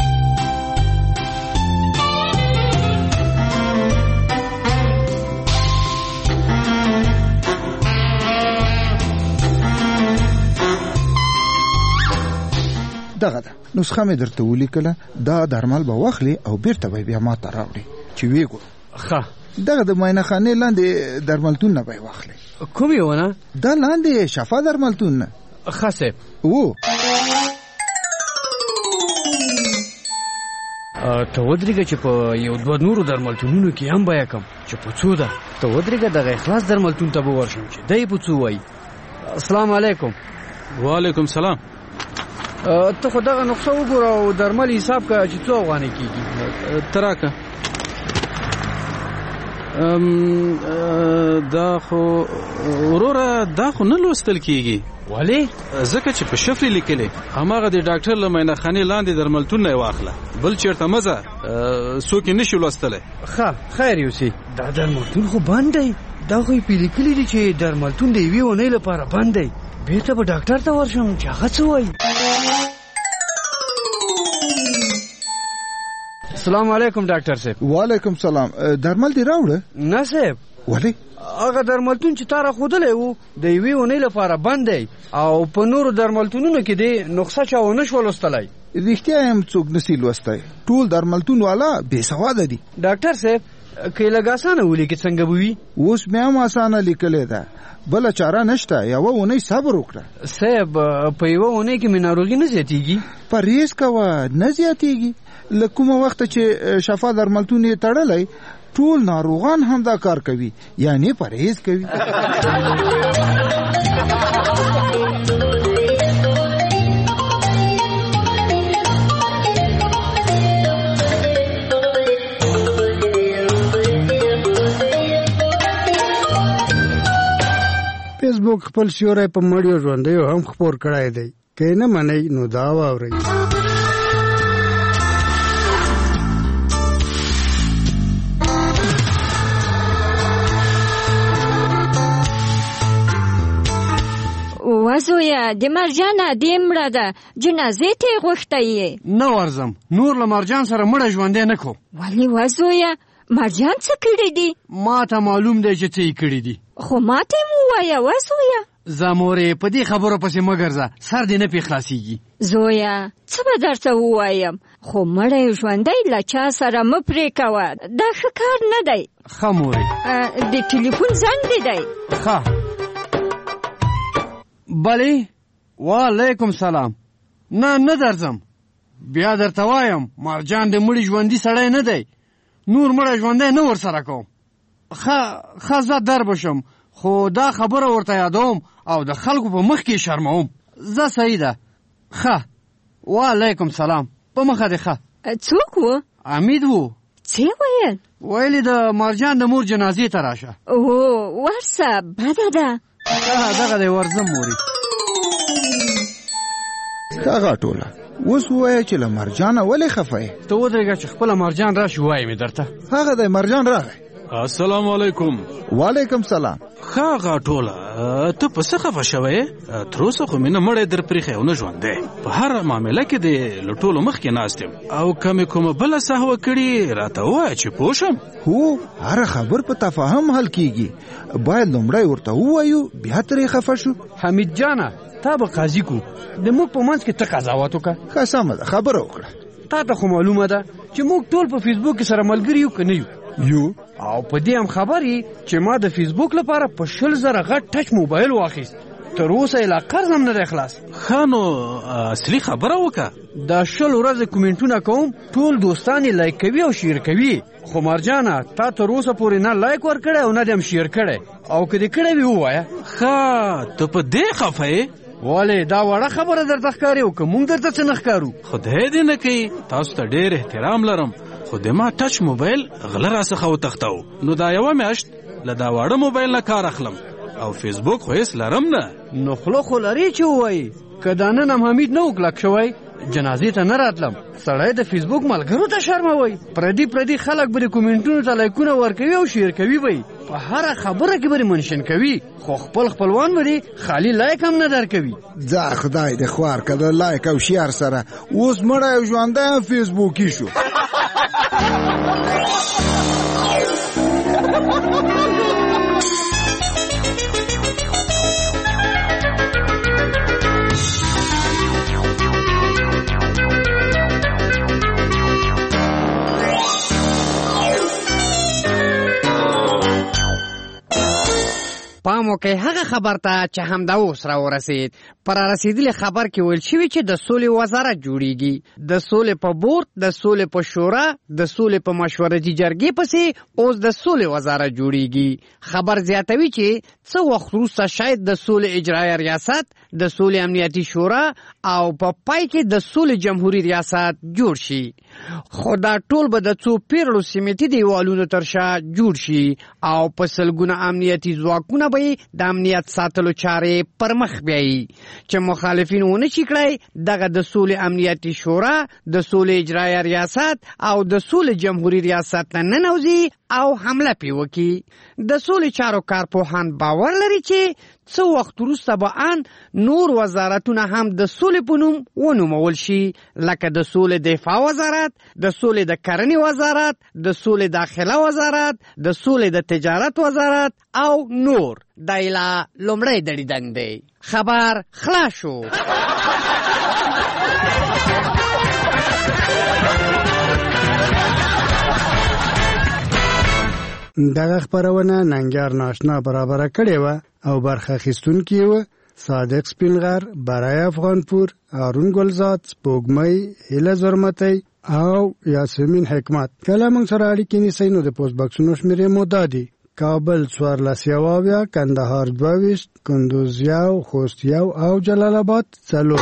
دغه ده نسخه مې درته ولیکله، دا درمل به واخلې او بیرته به بیا ما ته راوړې چې ویې ګورو. ښه، دغه د معاینه خانې لاندې درملتون نه به یې واخلې. کوم یې ونه؟ دا لاندې شفا درملتون نه. ښه صاحب. و ته ودرېږه چې په یو دوه نورو درملتونونو کې هم بیه کم چې په څو ده. ته ودرېږه دغه اخلاص درملتون ته به ورشم چې دی په څو وایي. السلام علیکم. وعلیکم سلام. ته خو دغه نقشه وګوره او درمل حساب کړه چې څو افغانۍ کېږي. ته راکړه. دا خو وروره دا خو نه لوستل کېږي. ولې؟ ځکه چې په شفرې لیکلې. هماغه د ډاکټر له معاینه خانې لاندې درملتون نه یې واخله، بل چېرته مه ځه، څوک یې نشي لوستلی. ښه، خیر یوسې. دا درملتون خو بند دی. دا خو یې پې لیکلي دي چې درملتون د یوې اونۍ لپاره بند دی. بیرته به ډاکټر ته ورشم چې هغه څه وایي. السلام علیکم ډاکټر صاحب. وعلیکم سلام. درمل دې راوړه؟ نه صاحب، ولې هغه درملتون چې تا راښودلی و د یوې اونۍ لپاره بند دی او په نورو درملتونونو کې دی نسخه چا ونه شوه لوستلی. رښتیا هم څوک نسي لوستی، ټول درملتون والا بې سواده دي. ډاکټر صاحب که یې لږ اسانه ولیکې څنګه به وي؟ اوس مې هم اسانه لیکلې ده، بله چاره نشته، یوه اونۍ صبر وکړه. صاحب په یوه اونۍ کې مې ناروغي نه زیاتېږي؟ پرهیز کوه، نه زیاتېږي. له کومه وخته چې شفا درملتون یې تړلی ټول ناروغان هم دا کار کوي، یعنی پرهیز کوي. فیسبوک خپل سیوری په مړیو ژوندیو هم خپور کړی دی، که یې نه منئ نو دا واورئ. وزویا د مرجان ادې مړه ده، جنازې ته یې غوښتی یې؟ نه ورځم، نور له مرجان سره مړه ژوندی نه کو. ولې وزویا مرجان څه کړي دي؟ ما ته معلوم دی چې څه یې کړي دي، خو ما ته یې ووایه وزویا. زمورې په دې خبرو پسې مه ګرځه، سر دې نه پې خلاصېږي. زویا څه به درته ووایم، خو مړی ژوندی له چا سره مه پرې کوه، دا ښه کار نه دی. ښه مورې. د ټلیفون زنګ دې دی. ښه بلې. وعلیکم سلام. نه نه درځم، بیا درته وایم مرجان د مړي ژوندي سړی نه دی، نور مړی ژوندی نه ورسره کوم. ښه ښه زه در بشم، خو دا خبره ورته یادوم او د خلکو په مخ کې شرموم. زه صحیح ده. ښه وعلیکم سلام. په مخه دې ښه. څوک و؟ امید و. څه ویل؟ ویلې د مرجان د مور جنازې ته راشه. او ورسه بده ده. دغه دی ورځم مورې. هغه ټوله اوس ووایه چې له مرجانه ولې خفه یې؟ ته ودرېږه چې خپله مرجان راشي ووایم یې درته. هغه دی مرجان راغی. السلام علیکم. وعلیکم سلام. ښه ټوله ته په څه خفه شوی؟ تر اوسه خو مې نه مړی در پرېښی او نه ژوندی، په هر معامله کې دې له ټولو مخکې ناست یم، او که مې کومه بله سهوه کړي راته ووایه چې پوه شم. هو هر خبر په تفاهم حل کیږي، باید لومړی ورته ووایو بیا ترې خفه شو. حمید جانه تا به قاضي کو، د موږ په منځ کې ته قضاوت وکړه. ښه سمه ده، خبره وکړه. تا ته خو معلومه ده چې موږ ټول په فیسبوک کې سره ملګري یو که نه یو؟ یو. او په دې هم خبر یې چې ما د فیسبوک لپاره په شل زره غټ ټچ موبایل واخیست، تر اوسه یې لا قرض هم نه دی خلاص. ښه نو اصلي خبره وکړه. دا شل ورځې کومنټونه کوم، ټول دوستان یې لایک کوي او شیر کوي، خو مرجانه تا تر اوسه پورې نه لایک ورکړی او نه دې هم شیر کړی، او که دې کړی وي ووایه. ښه ته په دې خفه یې؟ ولې دا وړه خبره درته ښکاري او که موږ درته څه نه ښکارو؟ خدای دې نه کوي، تاسو ته ډېر احترام لرم، خو د ما ټچ موبایل غله راڅخه وتښتاو، نو دا یوه میاشت له دا واړه موبایل نه کار اخلم، او فیسبوک خو هېڅ لرم نه. نو خوله خو لرې چې ووایي، که دا نن هم حمید نه و کلک شوی جنازې ته نه راتلم. سړی د فیسبوک ملګرو ته شرموي، پردي پردي خلک به د کومنټونو ته لایکونه ورکوي او شیر کوي به په هره خبره کې به منشن کوي، خو خپل خپلوان به خالی لایک هم نه درکوي. ځه خدای دې خوار کړه لایک او شیر سره اوس مړی او ژوندی هم فیسبوکي شو. پام وکړئ هغه خبر ته چې همدا اوس راورسېد. پر رسېدلي خبر کې ویل شوي چې د سولې وزارت جوړیږي، د سولې په بورډ، د سولې په شورا، د سولې په مشورتي جرګې پسې اوس د سولې وزارت جوړیږي. خبر زیاتوي چې څه وخت وروسته شاید د سولې اجرایه ریاست، د سولې امنیتي شورا او په پا پای کې د سولې جمهوریت ریاست جوړ شي. خو دا ټول به د څو پیړیو سیمتي دیوالونو تر شا جوړ شي او په سلګونه امنیتي ځواکونه به د امنیت ساتلو چارې پر مخ بیایي چې مخالفین ونه شي کړی دغه د سولې امنیتي شورا، د سولې اجرایه ریاست او د سولې جمهوریت ریاست ته ننوځي او حمله پرې وکړي. د سولې چارو کارپوهان باور لري چې څو وخت وروسته به ان نور وزارتونه هم د سولې په نوم ونومول شي، لکه د سولې دفاع وزارت، د سولې د کرنې وزارت، د سولې داخله وزارت، د سولې د تجارت وزارت او نور. دا لا لومړی دړیدنګ دی. خبر خلاص شو. دغه خبرونه ننګیار ناشنا برابر کړې و او برخه اخیستونکي و صادق سپینغر، برای افغانپور، هارون ګلزاد، سپوږمۍ، هیله زرمتی او یاسمین حکمت. کله موږ سره اړیکې نیسئ نو د پوسټ باکسونو شمیرې مو دا دي: کابل څوارلس یو اویا، کندهار دوه ویشت، کندوز یو، خوست یو او جلال آباد څلور.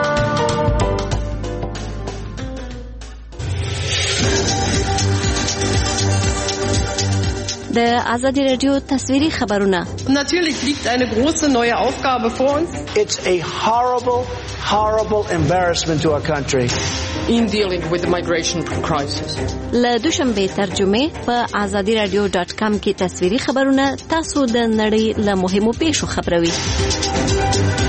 د آزادی رادیو تصویری خبرونه. Natürlich liegt eine große neue Aufgabe vor uns. It's a horrible, horrible embarrassment to our country. In dealing with the migration crisis. له دوشنبه ترجمه په آزادی رادیو ډاټ کام کې تصویری خبرونه تاسو د نړۍ له مهمو پیښو خبروي.